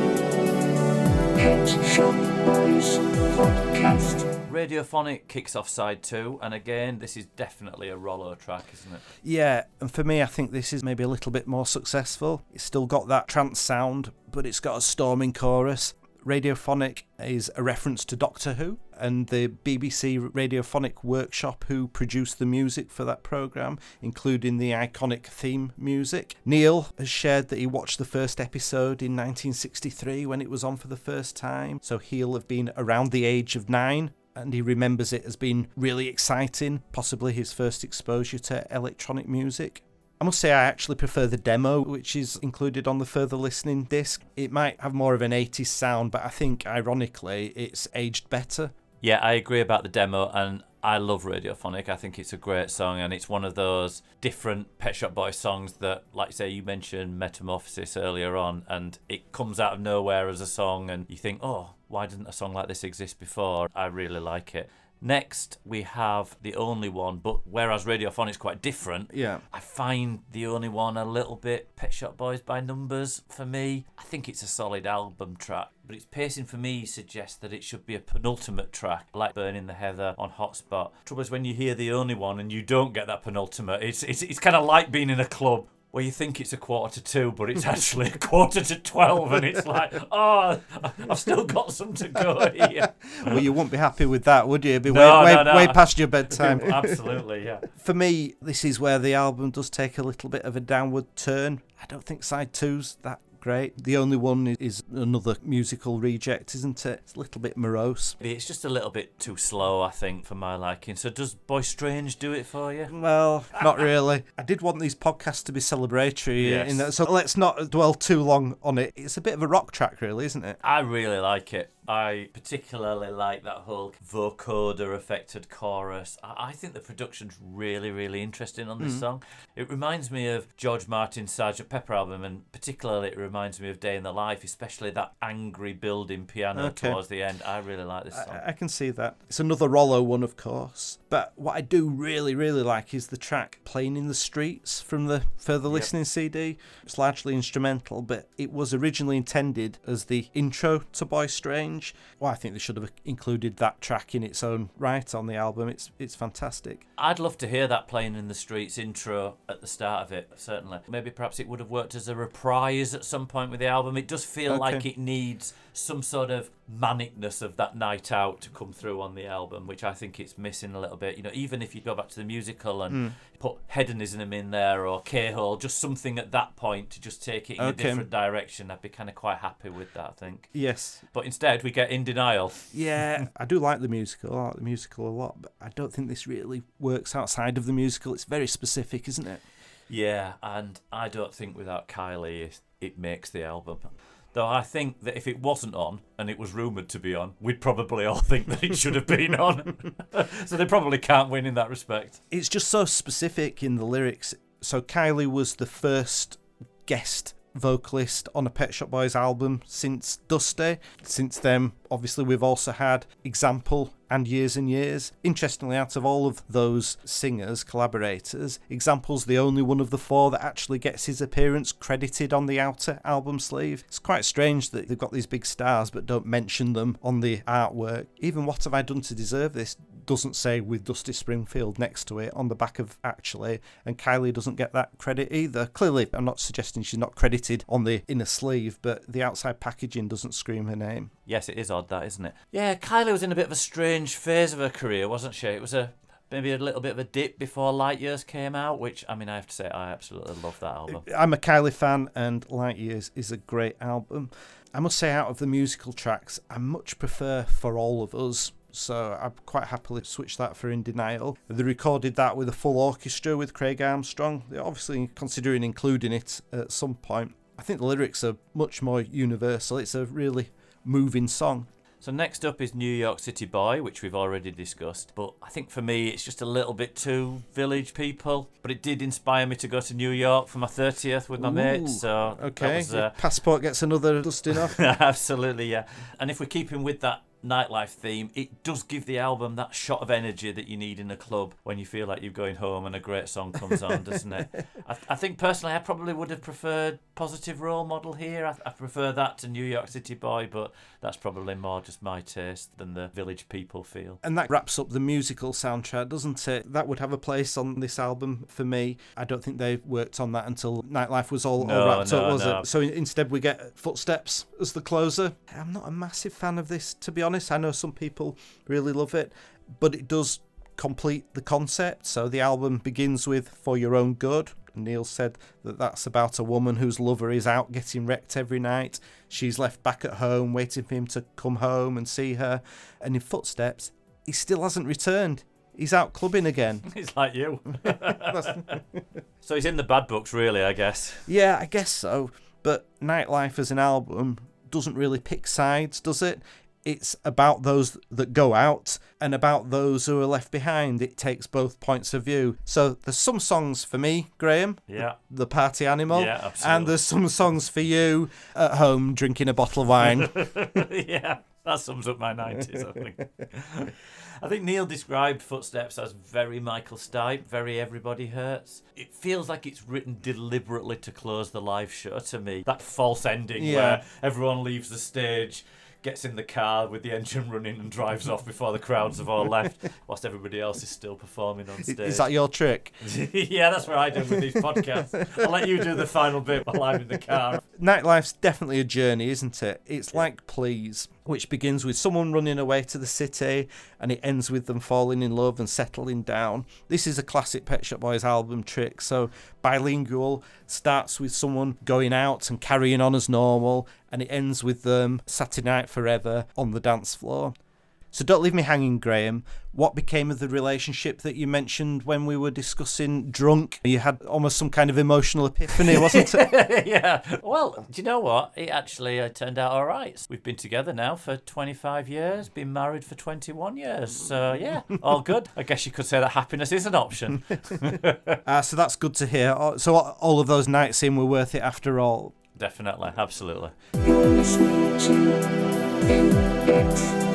Pet Shop Boys Podcast. Radiophonic kicks off side 2, and again, this is definitely a Rollo track, isn't it? Yeah, and for me, I think this is maybe a little bit more successful. It's still got that trance sound, but it's got a storming chorus. Radiophonic is a reference to Doctor Who and the BBC Radiophonic Workshop who produced the music for that programme, including the iconic theme music. Neil has shared that he watched the first episode in 1963 when it was on for the first time, so he'll have been around the age of 9. And he remembers it as being really exciting, possibly his first exposure to electronic music. I must say I actually prefer the demo, which is included on the Further Listening disc. It might have more of an 80s sound, but I think, ironically, it's aged better. Yeah, I agree about the demo, and I love Radiophonic. I think it's a great song, and it's one of those different Pet Shop Boys songs that, like say, you mentioned Metamorphosis earlier on, and it comes out of nowhere as a song, and you think, oh, why didn't a song like this exist before? I really like it. Next, we have The Only One, but whereas Radiophonic's quite different, Yeah. I find The Only One a little bit Pet Shop Boys by numbers for me. I think it's a solid album track, but its pacing for me suggests that it should be a penultimate track, like Burning the Heather on Hotspot. Trouble is, when you hear The Only One and you don't get that penultimate, it's kind of like being in a club where you think it's 1:45, but it's actually 11:45, and it's like, oh, I've still got some to go here. Well, you wouldn't be happy with that, would you? It'd be No. way past your bedtime. Absolutely, yeah. For me, this is where the album does take a little bit of a downward turn. I don't think side 2's that great. The Only One is another musical reject, isn't it? It's a little bit morose. It's just a little bit too slow, I think, for my liking. So does Boy Strange do it for you? Well, not really. I did want these podcasts to be celebratory, Yes. in that, so let's not dwell too long on it. It's a bit of a rock track, really, isn't it? I really like it. I particularly like that whole vocoder-affected chorus. I think the production's really, really interesting on this song. It reminds me of George Martin's Sgt. Pepper album, and particularly it reminds me of Day in the Life, especially that angry building piano towards the end. I really like this song. I can see that. It's another Rollo one, of course. But what I do really, really like is the track Playing in the Streets from the Further Listening CD. It's largely instrumental, but it was originally intended as the intro to Boy Strange. Well, I think they should have included that track in its own right on the album. It's fantastic. I'd love to hear that Playing in the Streets intro at the start of it, certainly. Maybe perhaps it would have worked as a reprise at some point with the album. It does feel like it needs some sort of manicness of that night out to come through on the album, which I think it's missing a little bit. You know, even if you go back to the musical and put Hedonism in there or K-Hole, just something at that point to just take it in a different direction, I'd be kind of quite happy with that, I think. Yes. But instead, we get In Denial. Yeah, I do like the musical. I like the musical a lot, but I don't think this really works outside of the musical. It's very specific, isn't it? Yeah, and I don't think without Kylie it makes the album. Though I think that if it wasn't on, and it was rumoured to be on, we'd probably all think that it should have been on. So they probably can't win in that respect. It's just so specific in the lyrics. So Kylie was the first guest vocalist on a Pet Shop Boys album since Dusty. Since then, obviously, we've also had Example and Years and Years. Interestingly, out of all of those singers, collaborators, Example's the only one of the 4 that actually gets his appearance credited on the outer album sleeve. It's quite strange that they've got these big stars but don't mention them on the artwork. Even What Have I Done to Deserve This doesn't say with Dusty Springfield next to it on the back of Actually, and Kylie doesn't get that credit either. Clearly, I'm not suggesting she's not credited on the inner sleeve, but the outside packaging doesn't scream her name. Yes, it is odd, that, isn't it? Yeah, Kylie was in a bit of a strange phase of her career, wasn't she? It was maybe a little bit of a dip before Light Years came out, which, I mean, I have to say, I absolutely love that album. I'm a Kylie fan, and Light Years is a great album. I must say, out of the musical tracks, I much prefer For All of Us, so I'd quite happily switch that for In Denial. They recorded that with a full orchestra with Craig Armstrong. They're obviously considering including it at some point. I think the lyrics are much more universal. It's a really moving song. So next up is New York City Boy, which we've already discussed. But I think for me, it's just a little bit too Village People. But it did inspire me to go to New York for my 30th with my mates. So okay, that was, Passport gets another dusting off. Absolutely, yeah. And if we're keeping with that nightlife theme, it does give the album that shot of energy that you need in a club when you feel like you're going home and a great song comes on, doesn't it? I think personally I probably would have preferred Positive Role Model here. I prefer that to New York City Boy, but that's probably more just my taste than the Village People feel. And that wraps up the musical soundtrack, doesn't it? That would have a place on this album for me. I don't think they worked on that until Nightlife was all wrapped up, was it? So instead we get Footsteps as the closer. I'm not a massive fan of this, to be honest. I know some people really love it, but it does complete the concept. So the album begins with For Your Own Good. Neil said that that's about a woman whose lover is out getting wrecked every night. She's left back at home waiting for him to come home and see her. And in Footsteps, he still hasn't returned. He's out clubbing again. He's like you. So he's in the bad books, really, I guess. Yeah, I guess so. But Nightlife as an album doesn't really pick sides, does it? It's about those that go out and about those who are left behind. It takes both points of view. So there's some songs for me, Graham, the party animal, and there's some songs for you at home drinking a bottle of wine. Yeah, that sums up my 90s, I think. I think Neil described Footsteps as very Michael Stipe, very Everybody Hurts. It feels like it's written deliberately to close the live show to me. That false ending where everyone leaves the stage, gets in the car with the engine running and drives off before the crowds have all left, whilst everybody else is still performing on stage. Is that your trick? Yeah, that's what I do with these podcasts. I'll let you do the final bit while I'm in the car. Nightlife's definitely a journey, isn't it? It's like Please, which begins with someone running away to the city and it ends with them falling in love and settling down. This is a classic Pet Shop Boys album trick. So Bilingual starts with someone going out and carrying on as normal, and it ends with them Saturday Night Forever on the dance floor. So don't leave me hanging, Graham. What became of the relationship that you mentioned when we were discussing Drunk? You had almost some kind of emotional epiphany, wasn't it? Yeah. Well, do you know what? It actually turned out all right. We've been together now for 25 years, been married for 21 years. So, yeah, all good. I guess you could say that happiness is an option. So that's good to hear. So all of those nights in were worth it after all. Definitely, absolutely. You're listening to In-It.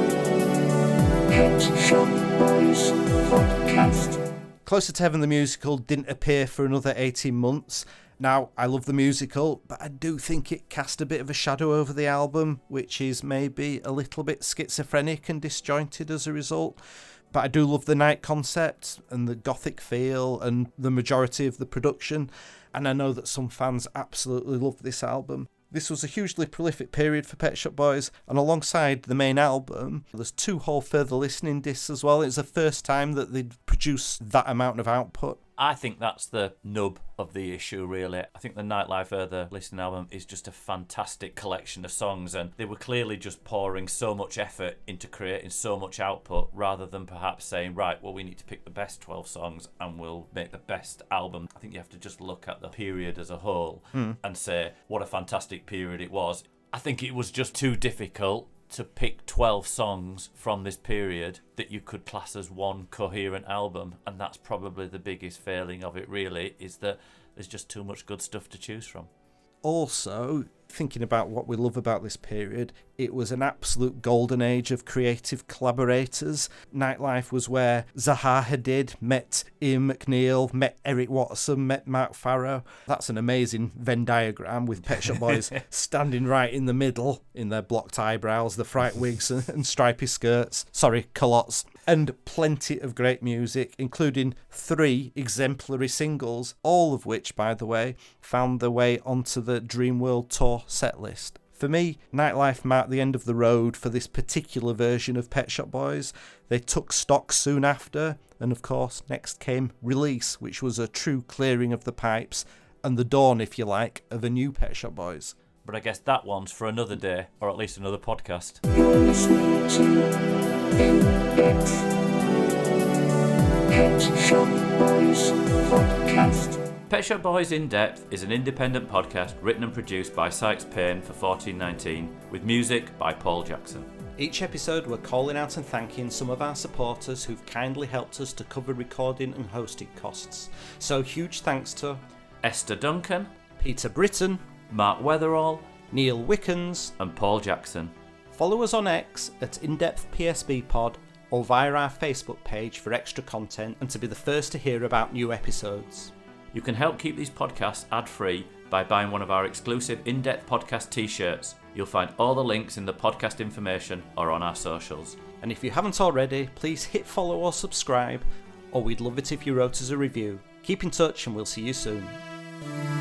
Pet Shop Boys Podcast. Closer to Heaven the musical didn't appear for another 18 months. Now, I love the musical, but I do think it cast a bit of a shadow over the album, which is maybe a little bit schizophrenic and disjointed as a result. But I do love the night concept and the gothic feel and the majority of the production. And I know that some fans absolutely love this album. This was a hugely prolific period for Pet Shop Boys, and alongside the main album, there's 2 whole further listening discs as well. It's the first time that they'd produced that amount of output. I think that's the nub of the issue, really. I think the Nightlife Further listening album is just a fantastic collection of songs, and they were clearly just pouring so much effort into creating so much output rather than perhaps saying, right, well, we need to pick the best 12 songs and we'll make the best album. I think you have to just look at the period as a whole and say what a fantastic period it was. I think it was just too difficult to pick 12 songs from this period that you could class as one coherent album, and that's probably the biggest failing of it, really, is that there's just too much good stuff to choose from. Also, thinking about what we love about this period, it was an absolute golden age of creative collaborators. Nightlife was where Zaha Hadid met Ian McNeil, met Eric Watson, met Mark Farrow. That's an amazing Venn diagram with Pet Shop Boys standing right in the middle in their blocked eyebrows, the fright wigs and stripy skirts. Sorry, culottes. And plenty of great music, including 3 exemplary singles, all of which, by the way, found their way onto the Dreamworld Tour setlist. For me, Nightlife marked the end of the road for this particular version of Pet Shop Boys. They took stock soon after, and of course, next came Release, which was a true clearing of the pipes, and the dawn, if you like, of a new Pet Shop Boys. But I guess that one's for another day, or at least another podcast. You're listening to In-Depth Pet Shop Boys Podcast. Pet Shop Boys In Depth is an independent podcast written and produced by Sykes Payne for 1419, with music by Paul Jackson. Each episode we're calling out and thanking some of our supporters who've kindly helped us to cover recording and hosting costs. So huge thanks to Esther Duncan, Peter Britton, Mark Weatherall, Neil Wickens, and Paul Jackson. Follow us on X at InDepth PSB Pod or via our Facebook page for extra content and to be the first to hear about new episodes. You can help keep these podcasts ad-free by buying one of our exclusive In-Depth Podcast t-shirts. You'll find all the links in the podcast information or on our socials. And if you haven't already, please hit follow or subscribe, or we'd love it if you wrote us a review. Keep in touch and we'll see you soon.